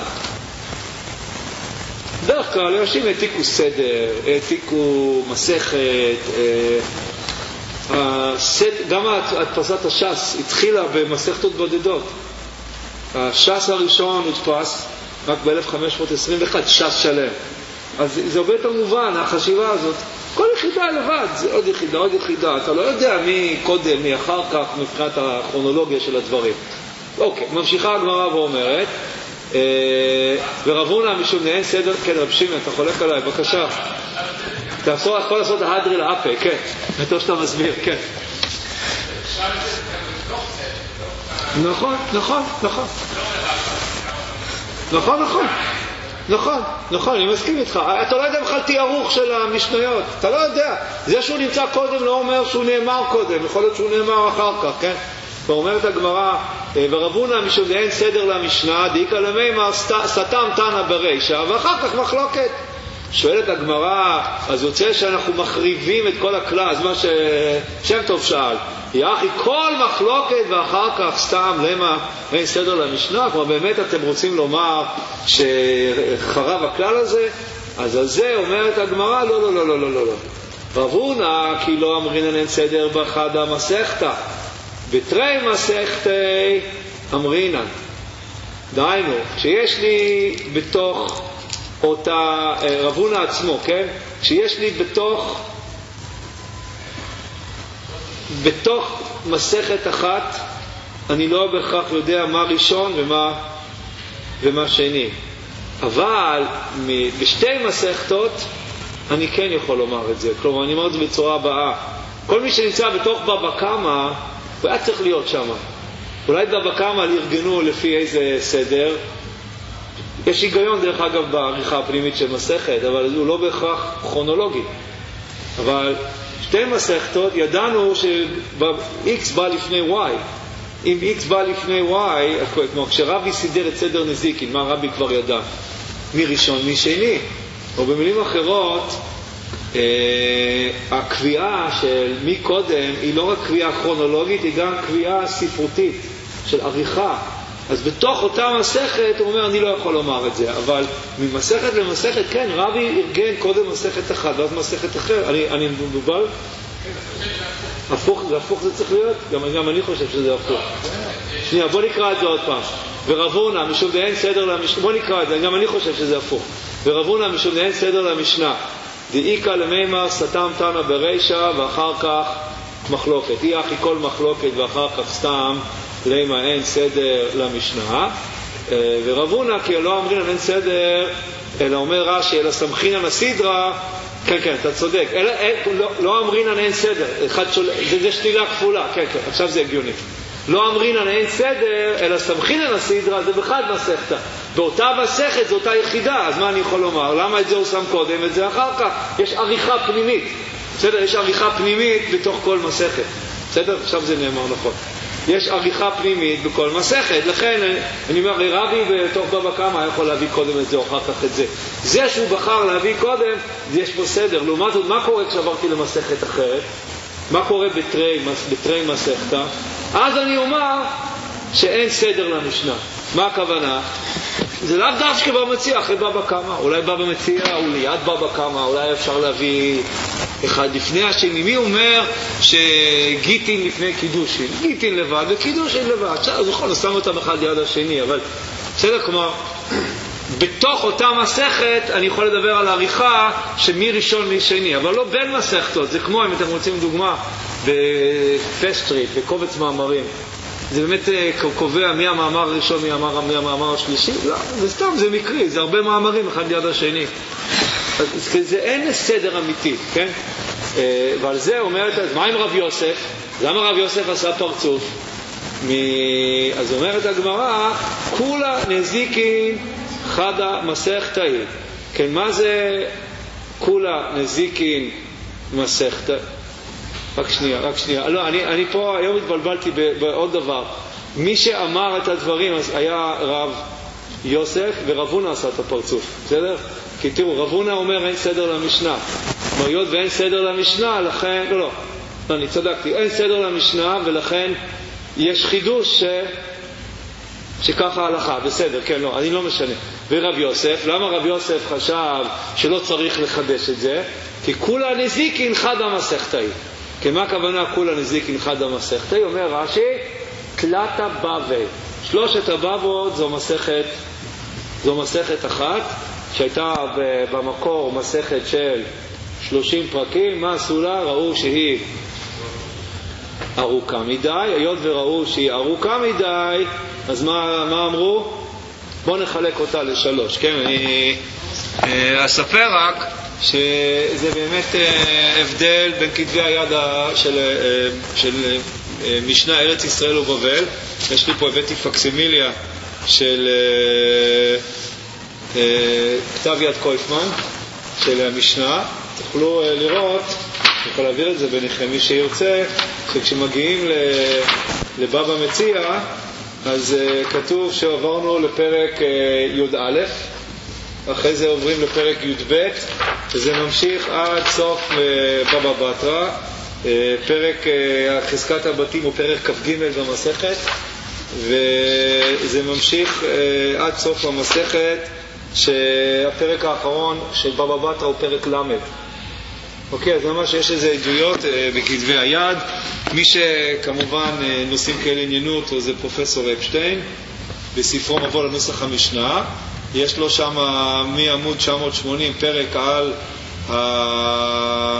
בדרך כלל אנשים העתיקו סדר, העתיקו מסכת, גם הדפסת הש"ס התחילה במסכתות בודדות. הש"ס הראשון הודפס רק ב-אלף חמש מאות עשרים ואחת, ש"ס שלם. אז זה הרבה יותר מובן, החשיבה הזאת. כל יחידה לבד, זה עוד יחידה, עוד יחידה. אתה לא יודע מי קודם, מי אחר כך, מבחינת הכרונולוגיה של הדברים. אוקיי, ממשיכה הגמרא ואומרת, ורב הונא משום אין סדר, כן, רב שמעון, אתה חולק עליי, בבקשה. אתה יכול לעשות ההדרי לאפה, כן. בטוח שאתה מסביר, כן. נכון, נכון, נכון. נכון, נכון. נכון, נכון, אני מסכים איתך. אתה לא יודע בכלל תיארוך של המשניות. אתה לא יודע. זה שהוא נמצא קודם לא אומר שהוא נאמר קודם. יכול להיות שהוא נאמר אחר כך, כן? ואומרת הגמרא, ורב הונא משום אין סדר למשנה, דאיכא למימר סתם תנא ברישא, ואחר כך מחלוקת. שואלת הגמרא, אז יוצא שאנחנו מחריבים את כל הכלל, אז מה ששם טוב שאל, יחי כל מחלוקת ואחר כך סתם למה אין סדר למשנה? כלומר באמת אתם רוצים לומר שחרב הכלל הזה? אז על זה אומרת הגמרא, לא, לא, לא, לא, לא, לא. רב הונא כי לא אמרינן אין סדר באחד המסכתא, בתרי מסכתי אמרינן. דהיינו, כשיש לי בתוך אותה, רב הונא עצמו, כן? כשיש לי בתוך בתוך מסכת אחת, אני לא בהכרח יודע מה ראשון ומה, ומה שני. אבל בשתי מסכתות אני כן יכול לומר את זה. כלומר, אני אומר את זה בצורה הבאה. כל מי שנמצא בתוך בבא קמא, הוא היה צריך להיות שם. אולי בבא קמא ארגנו לפי איזה סדר. יש היגיון דרך אגב בעריכה הפנימית של מסכת, אבל הוא לא בהכרח כרונולוגי. אבל שתי מסכתות ידענו ש-X בא לפני Y. אם X בא לפני Y, כמו כשרבי סידר את סדר נזיקין, מה רבי כבר ידע? מי ראשון, מי שני. או במילים אחרות, אה, הקביעה של מי קודם היא לא רק קביעה כרונולוגית, היא גם קביעה ספרותית של עריכה. אז בתוך אותה מסכת הוא אומר, אני לא יכול לומר את זה, אבל ממסכת למסכת, כן, רבי ארגן קודם מסכת אחת, ואז מסכת אחר. אני, אני מבובל? הפוך, זה הפוך זה צריך להיות? גם, גם אני חושב שזה הפוך. שנייה, בוא נקרא את זה עוד פעם. ורב הונא משום דאין סדר למשנה, בוא נקרא את זה, גם אני חושב שזה הפוך. ורב הונא משום דאין סדר למשנה, דאיכא למימר סתם תנא ברישא, ואחר כך מחלוקת. אי אחי כל מחלוקת ואחר כך סתם למה אין סדר למשנה. ורב הונא כי לא אמרינן אין סדר, אלא אומר רש"י, אלא סמכינן הסדרה. כן, כן, אתה צודק. אלא, לא, לא אמרינן אין סדר. אחד שול... זה, זה שלילה כפולה. כן, כן, עכשיו זה הגיוני. לא אמרינן אין סדר, אלא סמכינן הסדרה, זה בחד מסכתא. באותה מסכת זו אותה יחידה, אז מה אני יכול לומר? למה את זה הוא שם קודם, את זה אחר כך? יש עריכה פנימית. בסדר? יש עריכה פנימית בתוך כל מסכת. בסדר? עכשיו זה נאמר נכון. יש עריכה פנימית בכל מסכת. לכן, אני אומר, רבי בתוך בבא קמא יכול להביא קודם את זה או אחר כך את זה. זה שהוא בחר להביא קודם, יש פה סדר. לעומת זאת, מה קורה כשעברתי למסכת אחרת? מה קורה בתרי, בתרי מסכתא? אז אני אומר שאין סדר למשנה. מה הכוונה? זה לאו דווקא במציע אחרי בבא קמא. אולי בבא מציע הוא ליד בבא קמא, אולי אפשר להביא אחד לפני השני. מי אומר שגיטין לפני קידושין? גיטין לבד וקידושין לבד. אז נכון, שם אותם אחד ליד השני, אבל בסדר, כלומר, בתוך אותה מסכת אני יכול לדבר על העריכה שמי ראשון מי שני, אבל לא בין מסכתות. זה כמו, אם אתם רוצים דוגמה, ופסטריט וקובץ מאמרים. זה באמת קובע מי המאמר הראשון, מי המאמר, מי המאמר השלישי? לא, זה סתם, זה מקרי, זה הרבה מאמרים אחד ליד השני. אז זה אין סדר אמיתי, כן? ועל זה אומרת, אז מה עם רב יוסף? למה רב יוסף עשה פרצוף? מ... אז אומרת הגמרא, כולה נזיקין חדה מסכתאי. כן, מה זה כולה נזיקין מסכתאי? רק שנייה, רק שנייה. לא, אני, אני פה היום התבלבלתי בעוד דבר. מי שאמר את הדברים אז היה רב יוסף, ורב הונא עשה את הפרצוף, בסדר? כי תראו, רב הונא אומר אין סדר למשנה. מריות ואין סדר למשנה, לכן, לא, לא, לא, אני צדקתי, אין סדר למשנה, ולכן יש חידוש ש... שככה ההלכה, בסדר, כן, לא, אני לא משנה. ורב יוסף, למה רב יוסף חשב שלא צריך לחדש את זה? כי כולה נזיקין חדה מסכתאי. כי מה הכוונה כולה נזיקין חדה מסכתאי? אומר רש"י, תלתה בבא. שלושת הבבות זו מסכת, זו מסכת אחת, שהייתה במקור מסכת של שלושים פרקים. מה עשו לה? ראו שהיא ארוכה מדי. היות וראו שהיא ארוכה מדי, אז מה, מה אמרו? בואו נחלק אותה לשלוש. כן, אני אספר רק שזה באמת הבדל בין כתבי היד של, של משנה ארץ ישראל ובבל. יש לי פה, הבאתי פקסימיליה של כתב יד קויפמן של המשנה. תוכלו לראות, אני יכול להעביר את זה ביניכם, מי שירצה, שכשמגיעים לבבא מציע, אז כתוב שעברנו לפרק י"א, אחרי זה עוברים לפרק י"ב, וזה ממשיך עד סוף בבא בתרא. פרק חזקת הבתים הוא פרק כ"ג במסכת, וזה ממשיך עד סוף המסכת, שהפרק האחרון של בבא בתרא הוא פרק למד. אוקיי, אז ממש יש איזה עדויות בכתבי היד. מי שכמובן נושאים כאלה עניינות זה פרופסור אפשטיין בספרו מבוא לנוסח המשנה. יש לו שם מעמוד תשע מאות שמונים פרק על ה...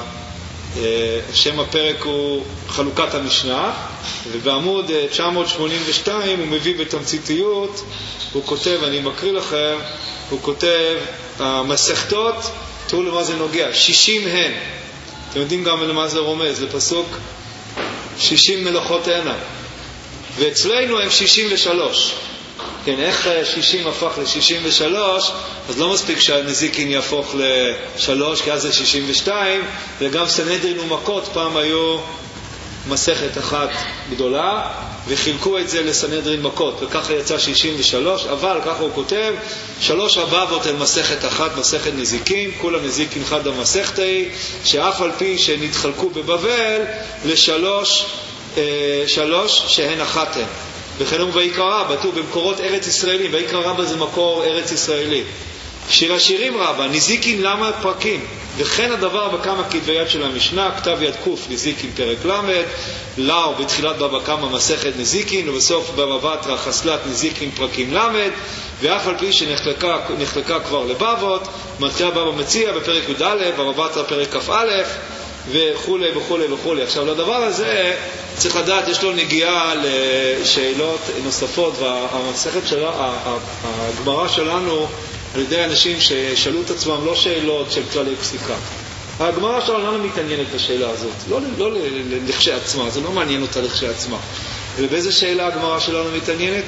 שם הפרק הוא חלוקת המשנה, ובעמוד תשע מאות שמונים ושתיים הוא מביא בתמציתיות, הוא כותב, אני מקריא לכם, הוא כותב המסכתות, תראו למה זה נוגע, שישים הן. אתם יודעים גם למה זה רומז, זה פסוק שישים מלאכות הנה, ואצלנו הם שישים ושלוש. כן, איך שישים הפך ל-שישים ושלוש? אז לא מספיק שהנזיקין יהפוך ל-שלוש, כי אז זה שישים ושתיים, וגם סנהדרין ומכות פעם היו מסכת אחת גדולה, וחילקו את זה לסנהדרין מכות, וככה יצא שישים ושלוש, אבל ככה הוא כותב, שלוש הבבות הן מסכת אחת, מסכת נזיקין, כולה נזיקין חדה מסכתאי, שאף על פי שנתחלקו בבבל, לשלוש, אה, שלוש שהן אחת הן. וכן הוא ויקרא רבא, כתוב במקורות ארץ ישראלים, ויקרא רבא זה מקור ארץ ישראלי. שיר השירים רבא, נזיקין למה פרקים, וכן הדבר בכמה כתבי יד של המשנה, כתב יד קוף נזיקין פרק למד, לאו בתחילת בבא קמא מסכת נזיקין, ובסוף בבא בתרא חסלת נזיקין פרקים למד, ואף על פי שנחלקה נחלקה כבר לבבות, מתחילה בבא מציע בפרק י"א, בבא בתרא פרק כ"א, וכו' וכו' וכו'. עכשיו לדבר הזה צריך לדעת, יש לו נגיעה לשאלות נוספות, והמסכת שלה, הגמרא שלנו על ידי אנשים ששאלו את עצמם לא שאלות של כללי פסיקה. הגמרא שלנו לא מתעניינת בשאלה הזאת, לא, לא לכשי עצמה, זה לא מעניין אותה לכשי עצמה. ובאיזה שאלה הגמרא שלנו מתעניינת?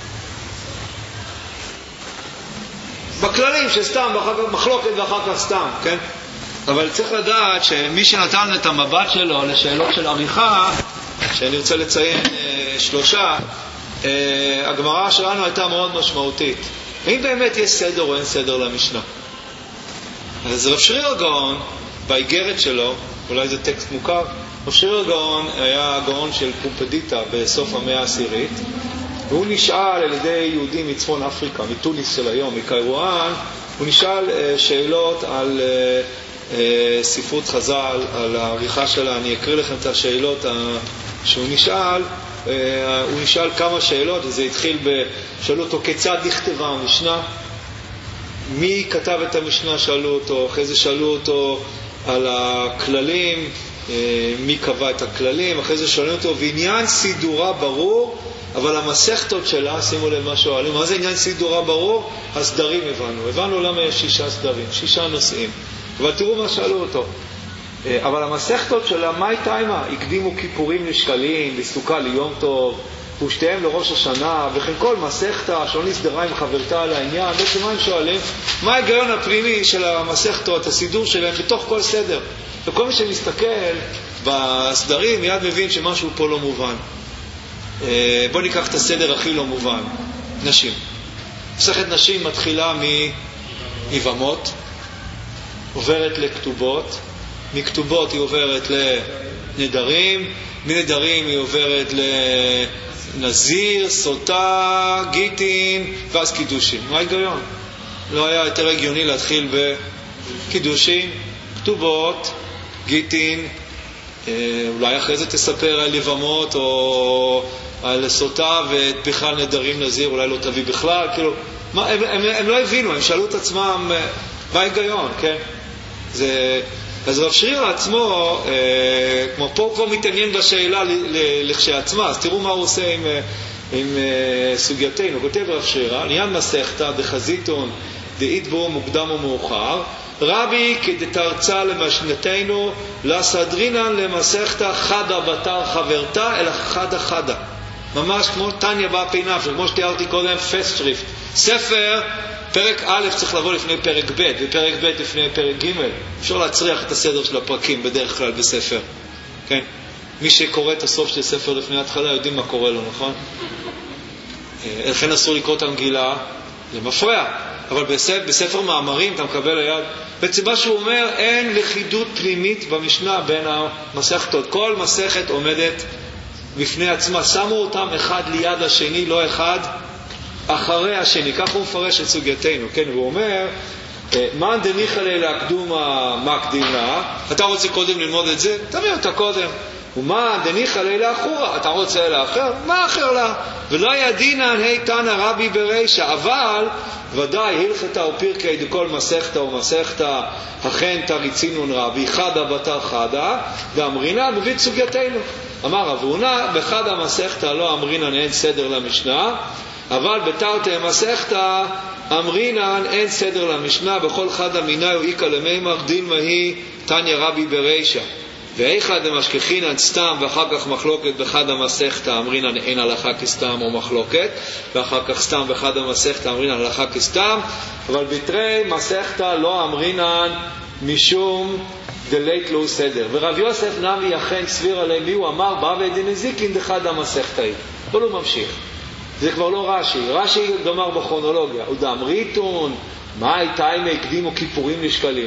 בכללים שסתם, מחלוקת ואחר כך סתם, כן? אבל צריך לדעת שמי שנתן את המבט שלו לשאלות של עריכה, שאני רוצה לציין אה, שלושה, אה, הגמרא שלנו הייתה מאוד משמעותית. האם באמת יש סדר או אין סדר למשנה? אז רב שריר הגאון, באיגרת שלו, אולי זה טקסט מוכר, רב שריר הגאון היה הגאון של פומפדיטה בסוף המאה העשירית, והוא נשאל על ידי יהודים מצפון אפריקה, מטוניס של היום, מקיירואן, הוא נשאל אה, שאלות על... אה, ספרות חז"ל, על העריכה שלה. אני אקריא לכם את השאלות שהוא נשאל. הוא נשאל כמה שאלות, וזה התחיל בשאלו אותו כיצד נכתבה המשנה, מי כתב את המשנה, שאלו אותו, אחרי זה שאלו אותו על הכללים מי קבע את הכללים, אחרי זה שואלים אותו, ועניין סידורה ברור, אבל המסכתות שלה, שימו לב מה שואלים, מה זה עניין סידורה ברור? הסדרים הבנו, הבנו למה יש שישה סדרים, שישה נושאים, אבל תראו מה שאלו אותו, אבל המסכתות שלה, מה הייתה אימה? הקדימו כיפורים לשקלים, לסוכה ליום טוב, ושתיהם לראש השנה, וכן כל מסכתה שלא נסדרה עם חברתה על העניין. בעצם מה הם שואלים? מה ההיגיון הפנימי של המסכתות, הסידור שלהם בתוך כל סדר? וכל מי שמסתכל בסדרים מיד מבין שמשהו פה לא מובן. בוא ניקח את הסדר הכי לא מובן. נשים. מסכת נשים מתחילה מיבמות, עוברת לכתובות, מכתובות היא עוברת לנדרים, מנדרים היא עוברת לנזיר, סוטה, גיטין, ואז קידושים. מה ההיגיון? לא היה יותר הגיוני להתחיל בקידושים, כתובות, גיטין, אולי אחרי זה תספר על יבמות או על סוטה ובכלל נדרים נזיר, אולי לא תביא בכלל, כאילו, מה, הם, הם, הם לא הבינו, הם שאלו את עצמם מה ההיגיון, כן? זה... אז רב שריר עצמו, אה, כמו פה הוא כבר מתעניין בשאלה לכשעצמה, אז תראו מה הוא עושה עם, עם אה, סוגייתנו. כותב רב שריר, עניין מסכתא דחזיתון דאית בו מוקדם ומאוחר, רבי כדתרצה למשנתנו לסדרינן למסכתא חדה בתר חברתה אלא חדה חדה. ממש כמו תניה באפי נפש, כמו שתיארתי קודם, פסטריפט. ספר... פרק א' צריך לבוא לפני פרק ב', ופרק ב' לפני פרק ג'. אפשר להצריח את הסדר של הפרקים בדרך כלל בספר. כן? מי שקורא את הסוף של ספר לפני ההתחלה יודעים מה קורה לו, נכון? לכן אסור לקרוא את המגילה, זה מפריע. אבל בספר, בספר מאמרים אתה מקבל ליד. בעצם מה שהוא אומר, אין לכידות פנימית במשנה בין המסכתות. כל מסכת עומדת בפני עצמה. שמו אותם אחד ליד השני, לא אחד אחרי השני. כך הוא מפרש את סוגייתנו, כן? והוא אומר, מה דניחא ליה להקדומה מקדימה? אתה רוצה קודם ללמוד את זה? תביא אותה קודם. ומה דניחא ליה לאחורה? אתה רוצה לאחר? מה אחר לה? ולא ידינן היי תנא רבי ברישא, אבל ודאי הלכתה או פרקי דכל מסכתא או מסכתא אכן תריצינון רבי חדה בתר חדה ואמרינן מביא את סוגייתנו. אמר רב הונא בחדה מסכתא לא אמרינן אין סדר למשנה, אבל בתרתי מסכתא אמרינן אין סדר למשנה, בכל חדה מינהו איקא למימר דין מהי תניא רבי ברישא. ואיכא דמשכחינן סתם ואחר כך מחלוקת בחדה מסכתא אמרינן אין הלכה כסתם או מחלוקת, ואחר כך סתם בחדה מסכתא אמרינן הלכה כסתם, אבל בתרי מסכתא לא אמרינן משום דלית לו סדר. ורב יוסף נמי אכן סביר עליהם מי הוא אמר בא ודנזיקין דחדה מסכתא היא. אבל הוא ממשיך. זה כבר לא רש"י, רש"י גמר בכרונולוגיה, הוא דאמריתון, מה הייתה אם הקדימו כיפורים לשקלים?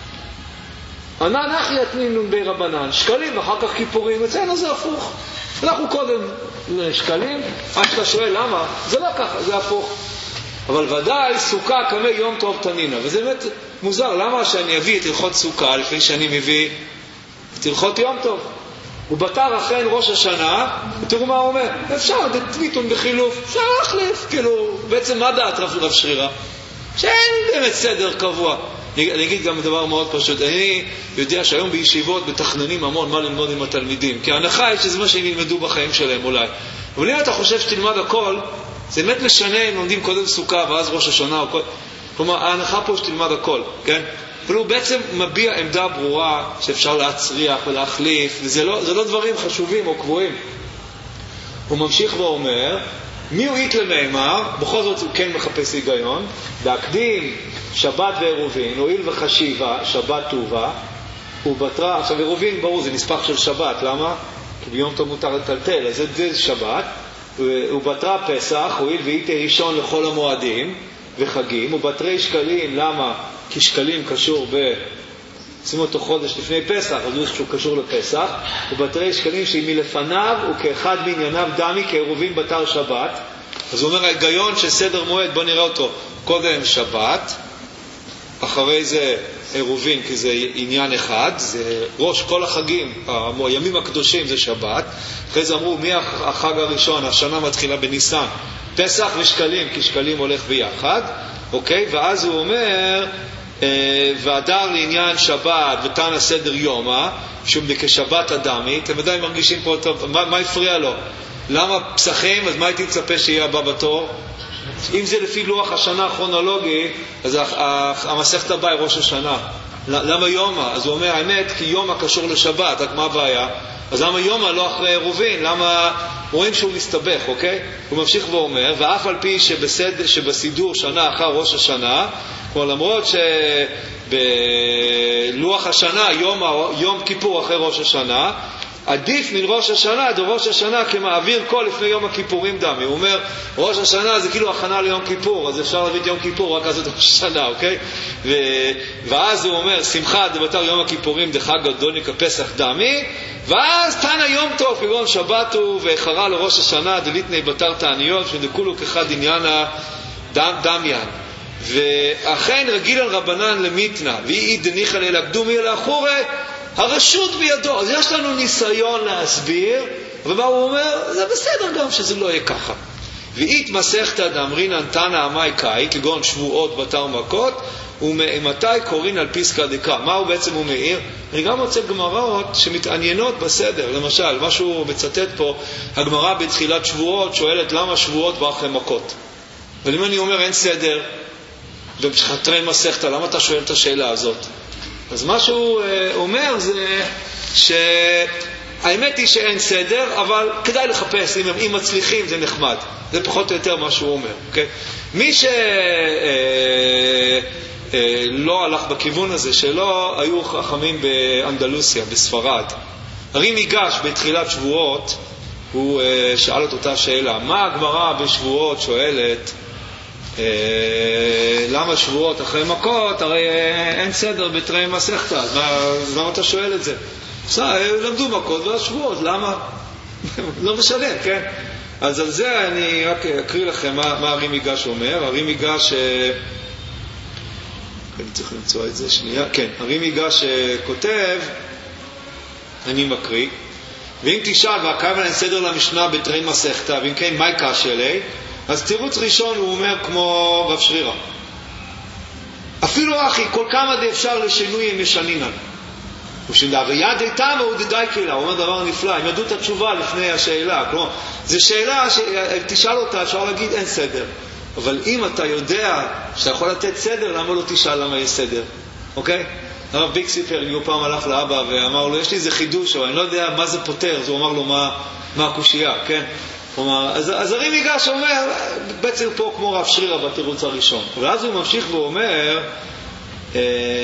ענן אחי יתנינון בי רבנן, שקלים ואחר כך כיפורים, אצלנו זה הפוך. אנחנו קודם לשקלים, אז שאתה שואל למה, זה לא ככה, זה הפוך. אבל ודאי סוכה כמי יום טוב תנינה, וזה באמת מוזר, למה שאני אביא את הלכות סוכה לפני שאני מביא את הלכות יום טוב? הוא בתר אכן ראש השנה, ותראו מה הוא אומר, אפשר דתמיתון בחילוף, אפשר להחליף, כאילו, בעצם מה דעת רב, רב שרירה? שאין באמת סדר קבוע. אני, אני אגיד גם דבר מאוד פשוט, אני יודע שהיום בישיבות בתכננים המון מה ללמוד עם התלמידים, כי ההנחה היא שזה מה שהם ילמדו בחיים שלהם אולי. אבל אם אתה חושב שתלמד הכל, זה באמת משנה אם לומדים קודם סוכה ואז ראש השנה או כל... כלומר, ההנחה פה שתלמד הכל, כן? אבל הוא בעצם מביע עמדה ברורה שאפשר להצריח ולהחליף, וזה לא, זה לא דברים חשובים או קבועים. הוא ממשיך ואומר, מי הוא אית למימר? בכל זאת הוא כן מחפש היגיון, להקדים שבת ועירובין, הואיל וחשיבה, שבת טובה, הוא בתרה, עכשיו עירובין ברור זה נספח של שבת, למה? כי ביום טוב מותר לטלטל, אז זה, זה שבת, הוא בתרה פסח, הואיל והייתי ראשון לכל המועדים וחגים, הוא בתרי שקלים, למה? כי שקלים קשור ב... שימו אותו חודש לפני פסח, אז הוא שהוא קשור לפסח, ובתרי שקלים שהיא מלפניו הוא כאחד בענייניו דמי כעירובין בתר שבת. אז הוא אומר ההיגיון של סדר מועד, בוא נראה אותו, קודם שבת, אחרי זה עירובין כי זה עניין אחד, זה ראש כל החגים, הימים הקדושים זה שבת, אחרי זה אמרו מי החג הראשון, השנה מתחילה בניסן, פסח ושקלים, כי שקלים הולך ביחד, אוקיי? ואז הוא אומר והדר לעניין שבת ותנא סדר יומא, שום כשבת אדמי. אתם ודאי מרגישים פה טוב, מה, מה הפריע לו? למה פסחים? אז מה הייתי מצפה שיהיה הבא בתור? אם זה לפי לוח השנה הכרונולוגי, אז המסכת הבאה היא ראש השנה. למה יומא? אז הוא אומר, האמת, כי יומא קשור לשבת, רק מה הבעיה? אז למה יומא לא אחרי עירובין? למה? רואים שהוא מסתבך, אוקיי? הוא ממשיך ואומר, ואף על פי שבסד, שבסידור שנה אחר ראש השנה, כמו למרות שבלוח השנה יום, יום כיפור אחרי ראש השנה, עדיף מן ראש השנה עד ראש השנה כמעביר כל לפני יום הכיפורים דמי. הוא אומר, ראש השנה זה כאילו הכנה ליום כיפור, אז אפשר להביא את יום כיפור רק אז את ראש השנה, אוקיי? ו... ואז הוא אומר, שמחה דבתר יום הכיפורים דחג גדול כפסח דמי, ואז תנא יום טוב כגון שבת הוא והחרה לראש השנה דליתני בתר תעניות שדכולו כחד עניינה דם דמיין. ואכן רגיל על רבנן למיתנה ואי דניחא לילה קדומי אלא אחורי, הרשות בידו. אז יש לנו ניסיון להסביר, ומה הוא אומר? זה בסדר גם שזה לא יהיה ככה. ואית מסכתא דאמרינן תנא עמי קאי, כגון שבועות בתר מכות, ומתי קוראים על פסקא דקרא. מה הוא בעצם הוא מעיר? אני גם רוצה גמרות שמתעניינות בסדר. למשל, מה שהוא מצטט פה, הגמרא בתחילת שבועות שואלת למה שבועות בא אחרי מכות. ואם אני אומר אין סדר, ובחתרי מסכתא, למה אתה שואל את השאלה הזאת? אז מה שהוא אומר זה שהאמת היא שאין סדר, אבל כדאי לחפש, אם, אם מצליחים זה נחמד. זה פחות או יותר מה שהוא אומר. Okay? מי שלא הלך בכיוון הזה, שלא היו חכמים באנדלוסיה, בספרד, הרי מיגש בתחילת שבועות, הוא שאל את אותה שאלה, מה הגמרא בשבועות שואלת, למה שבועות אחרי מכות? הרי אין סדר בתרי מסכתא, אז למה אתה שואל את זה? למדו מכות ואז שבועות, למה? לא משנה, כן? אז על זה אני רק אקריא לכם מה, מה הרי מיגש אומר. הרי מיגש, אני צריך למצוא את זה שנייה, כן, הרי מיגש כותב, אני מקריא, ואם תשאל והכוונה אין סדר למשנה בתרי מסכתא, ואם כן, מה יקשה לי? אז תירוץ ראשון הוא אומר כמו רב שרירא, אפילו אחי כל כמה די אפשר לשינוי הם משנינן ושנדע ויד איתם הוא דדי קהילה. הוא אומר דבר נפלא, הם ידעו את התשובה לפני השאלה. כלומר, זו שאלה שתשאל אותה, אפשר להגיד אין סדר, אבל אם אתה יודע שאתה יכול לתת סדר, למה לא תשאל למה יש סדר? אוקיי? הרב ביג סיפר, הוא פעם הלך לאבא ואמר לו, יש לי איזה חידוש, אבל אני לא יודע מה זה פותר. אז הוא אמר לו, מה, מה הקושייה, כן? כלומר, אז, אז הרי מיגש אומר, בעצם פה כמו רב שרירא בתירוץ הראשון. ואז הוא ממשיך ואומר, אה,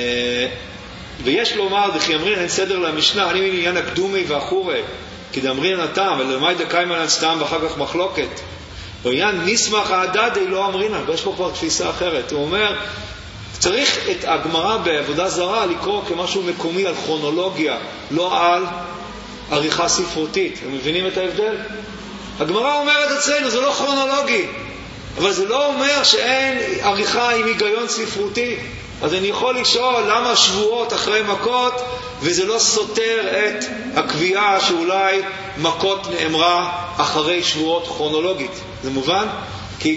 ויש לומר, דכי אמרין אין סדר למשנה, אני מעניין הקדומי ואחורי, כי דאמרין הטעם, ולמי דקיימן על סתם ואחר כך מחלוקת. ועניין נסמך העדדי לא אמרינה, ויש פה כבר תפיסה אחרת. הוא אומר, צריך את הגמרא בעבודה זרה לקרוא כמשהו מקומי על כרונולוגיה, לא על עריכה ספרותית. אתם מבינים את ההבדל? הגמרא אומרת אצלנו, זה לא כרונולוגי, אבל זה לא אומר שאין עריכה עם היגיון ספרותי. אז אני יכול לשאול למה שבועות אחרי מכות, וזה לא סותר את הקביעה שאולי מכות נאמרה אחרי שבועות כרונולוגית. זה מובן? כי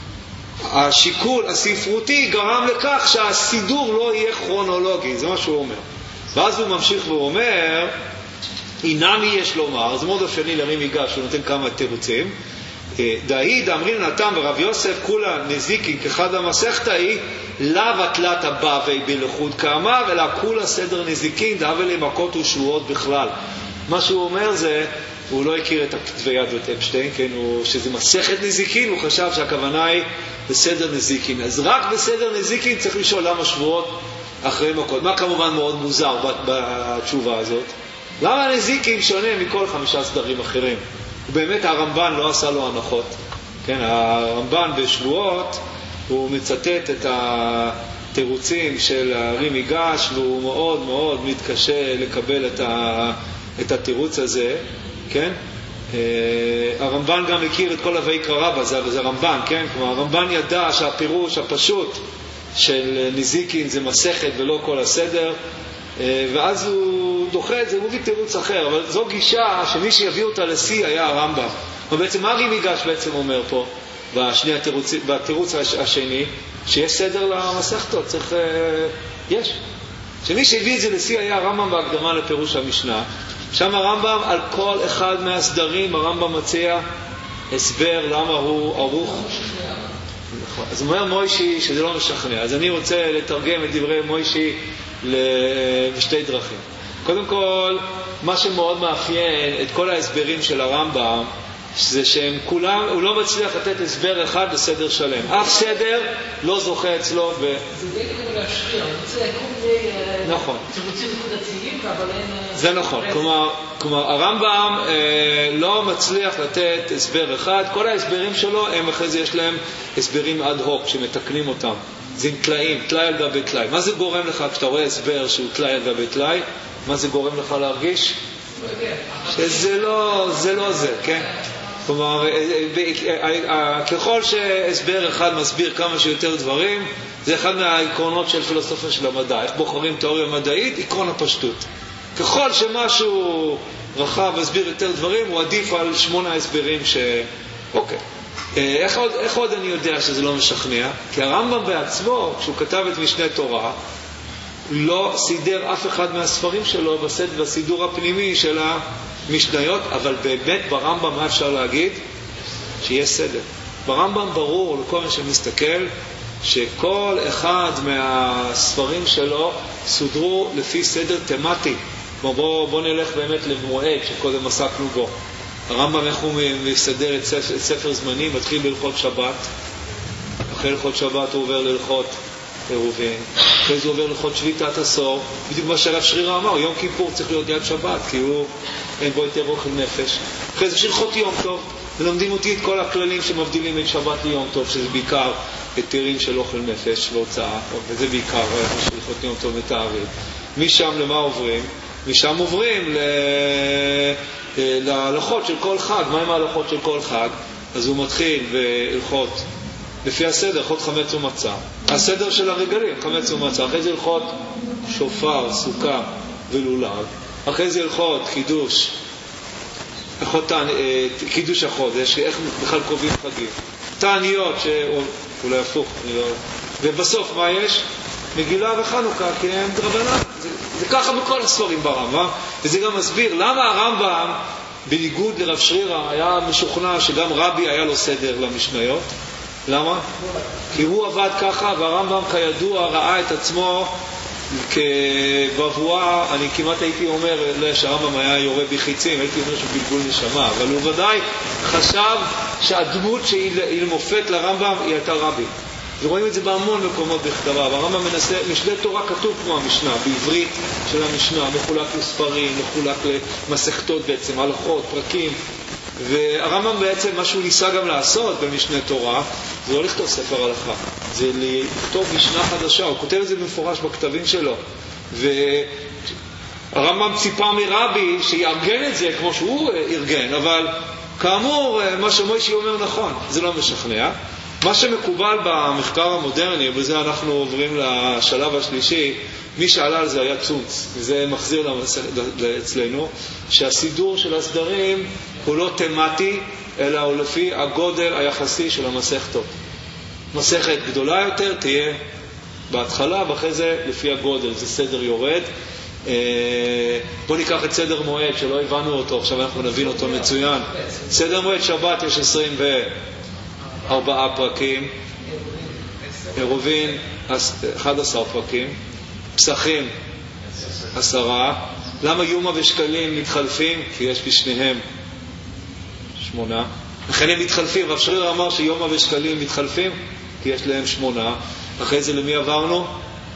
השיקול הספרותי גרם לכך שהסידור לא יהיה כרונולוגי. זה מה שהוא אומר. ואז הוא ממשיך ואומר, אינמי יש לומר, זה מאוד אופייני לרי מיגש, הוא נותן כמה תירוצים, דאי דאמרין נתם ורב יוסף כולה נזיקין כחד המסכתא היא לאו התלת הבאווי בלחוד כאמר, אלא כולה סדר נזיקין דאבה למכות ושבועות בכלל. מה שהוא אומר זה, הוא לא הכיר את הכתבי יד ואת אפשטיין, כן, הוא, שזה מסכת נזיקין, הוא חשב שהכוונה היא בסדר נזיקין. אז רק בסדר נזיקין צריך לשאול למה שבועות אחרי מכות. מה כמובן מאוד מוזר בתשובה הזאת? למה הנזיקין שונה מכל חמישה סדרים אחרים? באמת הרמב"ן לא עשה לו הנחות. כן, הרמב"ן בשבועות הוא מצטט את התירוצים של הרי מיגש, והוא מאוד מאוד מתקשה לקבל את, ה, את התירוץ הזה. כן? הרמב"ן גם הכיר את כל הויקרא רבא, זה, זה רמב"ן, כן? כלומר, הרמב"ן ידע שהפירוש הפשוט של נזיקין זה מסכת ולא כל הסדר, ואז הוא דוחה את זה, הוא מביא תירוץ אחר, אבל זו גישה שמי שיביא אותה לשיא היה הרמב"ם. ובעצם מה הרי מיגש בעצם אומר פה, בשני התירוץ, בתירוץ השני, שיש סדר למסכתות, צריך, יש. שמי שהביא את זה לשיא היה הרמב"ם בהקדמה לפירוש המשנה. שם הרמב"ם על כל אחד מהסדרים, הרמב"ם מציע הסבר למה הוא ערוך. אז אומר מוישי שזה לא משכנע. אז אני רוצה לתרגם את דברי מוישי לשתי דרכים. קודם כל, מה שמאוד מאפיין את כל ההסברים של הרמב"ם, זה שהם כולם, הוא לא מצליח לתת הסבר אחד לסדר שלם. אף סדר לא זוכה אצלו ב... זה די כמו להשריע, הוא רוצה כל מיני... נכון. תירוצים נקודתיים, אבל אין... זה נכון. כלומר, כלומר הרמב"ם אה, לא מצליח לתת הסבר אחד. כל ההסברים שלו, הם אחרי זה יש להם הסברים אד הוק שמתקנים אותם. זה עם תלאים, תלאי על גבי תלאי. מה זה גורם לך כשאתה רואה הסבר שהוא תלאי על גבי תלאי? מה זה גורם לך להרגיש? שזה לא, זה לא זה, כן? כלומר, ככל שהסבר אחד מסביר כמה שיותר דברים, זה אחד מהעקרונות של פילוסופיה של המדע. איך בוחרים תיאוריה מדעית? עקרון הפשטות. ככל שמשהו רחב מסביר יותר דברים, הוא עדיף על שמונה הסברים ש... אוקיי. איך עוד, איך עוד אני יודע שזה לא משכנע? כי הרמב"ם בעצמו, כשהוא כתב את משנה תורה, לא סידר אף אחד מהספרים שלו בסד, בסידור הפנימי של המשניות, אבל באמת ברמב"ם מה אפשר להגיד? שיש סדר. ברמב"ם ברור לכל מי שמסתכל שכל אחד מהספרים שלו סודרו לפי סדר תמטי. בוא, בוא נלך באמת למועד שקודם עסקנו בו. הרמב"ם איך הוא מסדר את ספר, את ספר זמנים, מתחיל בהלכות שבת, אחרי הלכות שבת הוא עובר להלכות עירובין, אחרי זה הוא עובר להלכות שביתת עשור, בדיוק מה שהרב שרירא אמר, יום כיפור צריך להיות יד שבת, כי הוא אין בו יותר אוכל נפש. אחרי זה יש הלכות יום טוב, ולמדים אותי את כל הכללים שמבדילים את שבת ליום טוב, שזה בעיקר היתרים של אוכל נפש והוצאה, וזה בעיקר הלכות יום טוב ותעריב. משם למה עוברים? משם עוברים ל... להלכות של כל חג. מה עם ההלכות של כל חג? אז הוא מתחיל בהלכות לפי הסדר, הלכות חמץ ומצה, הסדר של הרגלים, חמץ ומצה, אחרי זה הלכות שופר, סוכה ולולב, אחרי זה הלכות קידוש, הלכות קידוש החודש, איך בכלל קובעים חגים, תעניות, ש... אולי הפוך, לא... ובסוף מה יש? מגילה וחנוכה, כי הם דרבנן. זה, זה ככה בכל הספרים ברמב"ם, וזה גם מסביר למה הרמב"ם, בניגוד לרב שרירא, היה משוכנע שגם רבי היה לו סדר למשניות. למה? כי הוא עבד ככה, והרמב"ם כידוע ראה את עצמו כבבואה. אני כמעט הייתי אומר שהרמב"ם היה יורה בחיצים, הייתי אומר שהוא בלבול נשמה, אבל הוא ודאי חשב שהדמות שהיא למופת לרמב"ם היא הייתה רבי. ורואים את זה בהמון מקומות בכתביו. הרמב"ם מנסה, משנה תורה כתוב כמו המשנה, בעברית של המשנה, מחולק לספרים, מחולק למסכתות בעצם, הלכות, פרקים. והרמב"ם בעצם, מה שהוא ניסה גם לעשות במשנה תורה, זה לא לכתוב ספר הלכה, זה לכתוב משנה חדשה. הוא כותב את זה במפורש בכתבים שלו. והרמב"ם ציפה מרבי שיארגן את זה כמו שהוא ארגן, אבל כאמור, מה שמוישי אומר נכון, זה לא משכנע. מה שמקובל במחקר המודרני, ובזה אנחנו עוברים לשלב השלישי, מי שעלה על זה היה צונץ, וזה מחזיר אצלנו, שהסידור של הסדרים הוא לא תמטי, אלא הוא לפי הגודל היחסי של המסכתות. מסכת גדולה יותר תהיה בהתחלה, ואחרי זה לפי הגודל, זה סדר יורד. בוא ניקח את סדר מועד, שלא הבנו אותו, עכשיו אנחנו נבין אותו מצוין. סדר מועד שבת יש עשרים וארבעה פרקים, עירובין אחד עשר פרקים, פסחים עשרה. למה יומא ושקלים מתחלפים? כי יש בשניהם שמונה. לכן הם מתחלפים. רב שרירא אמר שיומא ושקלים מתחלפים כי יש להם שמונה. אחרי זה למי עברנו?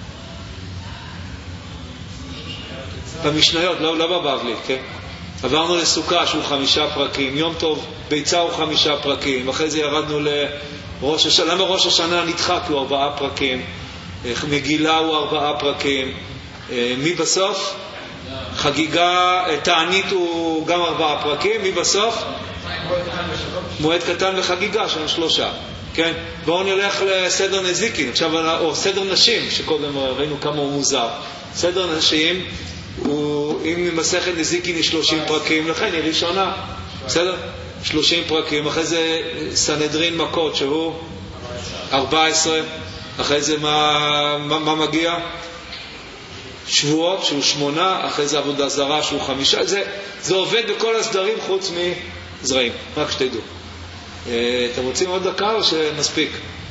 במשניות, לא, לא בבבלי, כן? עברנו לסוכה שהוא חמישה פרקים, יום טוב ביצה הוא חמישה פרקים, אחרי זה ירדנו לראש השנה. למה ראש השנה נדחק לו ארבעה פרקים? מגילה הוא ארבעה פרקים. מי בסוף? חגיגה, תענית הוא גם ארבעה פרקים. מי בסוף? מועד קטן וחגיגה, שם שלושה. כן? בואו נלך לסדר נזיקין, עכשיו, או סדר נשים, שקודם ראינו כמה הוא מוזר. סדר נשים, הוא, אם מסכת נזיקין היא שלושים פרקים, לכן היא ראשונה. בסדר? שלושים פרקים. אחרי זה סנהדרין מכות, שהוא ארבע עשרה. אחרי זה מה, מה, מה מגיע? שבועות שהוא שמונה, אחרי זה עבודה זרה שהוא חמישה, זה, זה עובד בכל הסדרים חוץ מזרעים, רק שתדעו. אתם רוצים עוד דקה או שמספיק?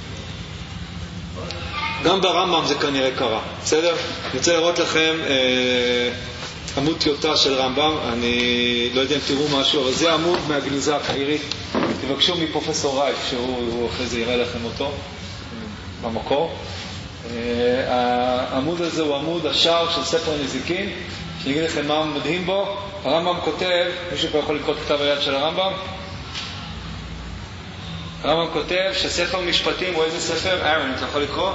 גם ברמב"ם זה כנראה קרה, בסדר? אני רוצה לראות לכם אה, עמוד טיוטה של רמב"ם, אני לא יודע אם תראו משהו, אבל זה עמוד מהגניזה הקהירית. תבקשו מפרופסור רייף שהוא אחרי זה יראה לכם אותו במקור. העמוד הזה הוא עמוד השער של ספר נזיקין, שאני אגיד לכם מה מדהים בו. הרמב"ם כותב, מישהו פה יכול לקרוא כתב היד של הרמב"ם? הרמב"ם כותב שספר משפטים הוא איזה ספר? אהרון, אתה יכול לקרוא?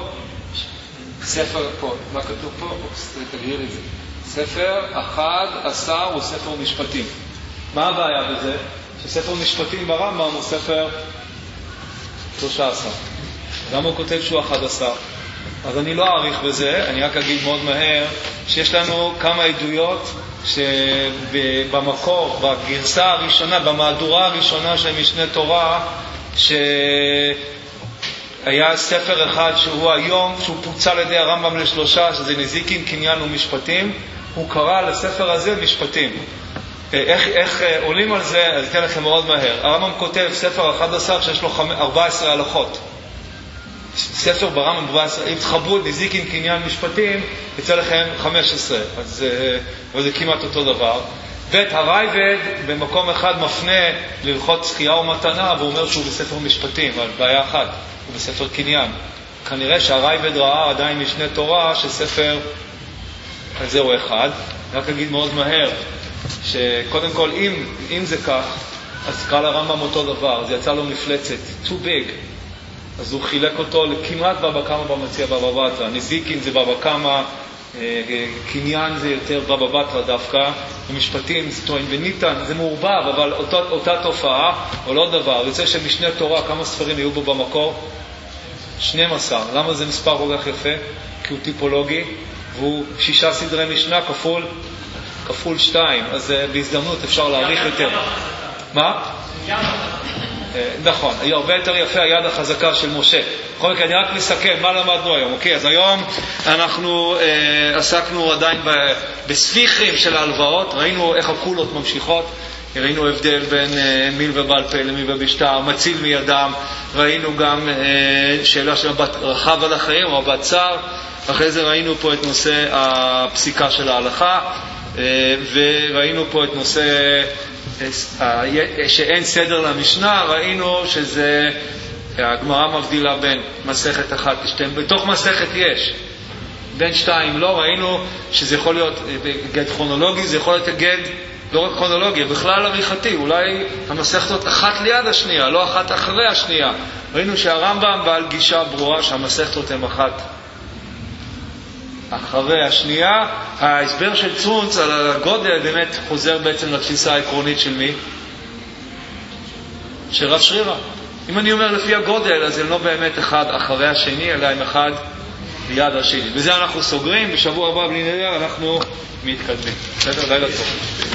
ספר פה, מה כתוב פה? אופס, תגדיר את זה. ספר אחד עשר הוא ספר משפטים. מה הבעיה בזה? שספר משפטים ברמב"ם הוא ספר שלושה עשר. למה הוא כותב שהוא אחד עשר? אז אני לא אעריך בזה, אני רק אגיד מאוד מהר שיש לנו כמה עדויות שבמקור, בגרסה הראשונה, במהדורה הראשונה של משנה תורה, שהיה ספר אחד שהוא היום, שהוא פוצל על ידי הרמב"ם לשלושה, שזה נזיקין, קניין ומשפטים, הוא קרא לספר הזה משפטים. איך, איך עולים על זה? אז אתן לכם מאוד מהר. הרמב"ם כותב ספר אחד עשר שיש לו ארבע עשרה הלכות. ספר ברמב"ם ארבע עשרה, אם תחברו את נזיקין קניין משפטים, יצא לכם חמש עשרה, אז זה כמעט אותו דבר. בית הרייבד במקום אחד מפנה ללכות זכייה ומתנה, והוא אומר שהוא בספר משפטים, אבל בעיה אחת, הוא בספר קניין. כנראה שהרייבד ראה עדיין משנה תורה שספר הזה הוא אחד. רק אגיד מאוד מהר, שקודם כל אם, אם זה כך, אז קרא לרמב"ם אותו דבר, זה יצא לו מפלצת, too big. אז הוא חילק אותו לכמעט בבא קמא במציע בבא בתרא. נזיקין זה בבא קמא, קניין זה יותר בבא בתרא דווקא, ומשפטים זה טוען וניתן, זה מעורבב, אבל אותה, אותה תופעה, או לא דבר. יוצא שמשנה תורה, כמה ספרים היו בו במקור? שנים עשר. למה זה מספר כל כך יפה? כי הוא טיפולוגי, והוא שישה סדרי משנה כפול, כפול שתיים. אז בהזדמנות אפשר להאריך יותר. מה? נכון, היא הרבה יותר יפה היד החזקה של משה. בכל מקרה, אני רק מסכם, מה למדנו היום? אוקיי, אז היום אנחנו אה, עסקנו עדיין ב- בספיחים של ההלוואות, ראינו איך הקולות ממשיכות, ראינו הבדל בין אה, מיל ובעל פה למיל ובשטר, מציל מידם, ראינו גם אה, שאלה של מבט רחב על החיים או מבט צר, אחרי זה ראינו פה את נושא הפסיקה של ההלכה, אה, וראינו פה את נושא שאין סדר למשנה, ראינו שזה הגמרא מבדילה בין מסכת אחת לשתיים, בתוך מסכת יש בין שתיים לא, ראינו שזה יכול להיות גד כרונולוגי, זה יכול להיות גד לא רק כרונולוגי, בכלל עריכתי, אולי המסכתות אחת ליד השנייה, לא אחת אחרי השנייה. ראינו שהרמב"ם בעל גישה ברורה שהמסכתות הן אחת אחרי השנייה. ההסבר של צונץ על הגודל באמת חוזר בעצם לתפיסה העקרונית של מי? של רב שרירא. אם אני אומר לפי הגודל, אז הם לא באמת אחד אחרי השני, אלא הם אחד ליד השני. וזה אנחנו סוגרים, בשבוע הבא בלי נדר אנחנו מתקדמים. בסדר? לילה טוב.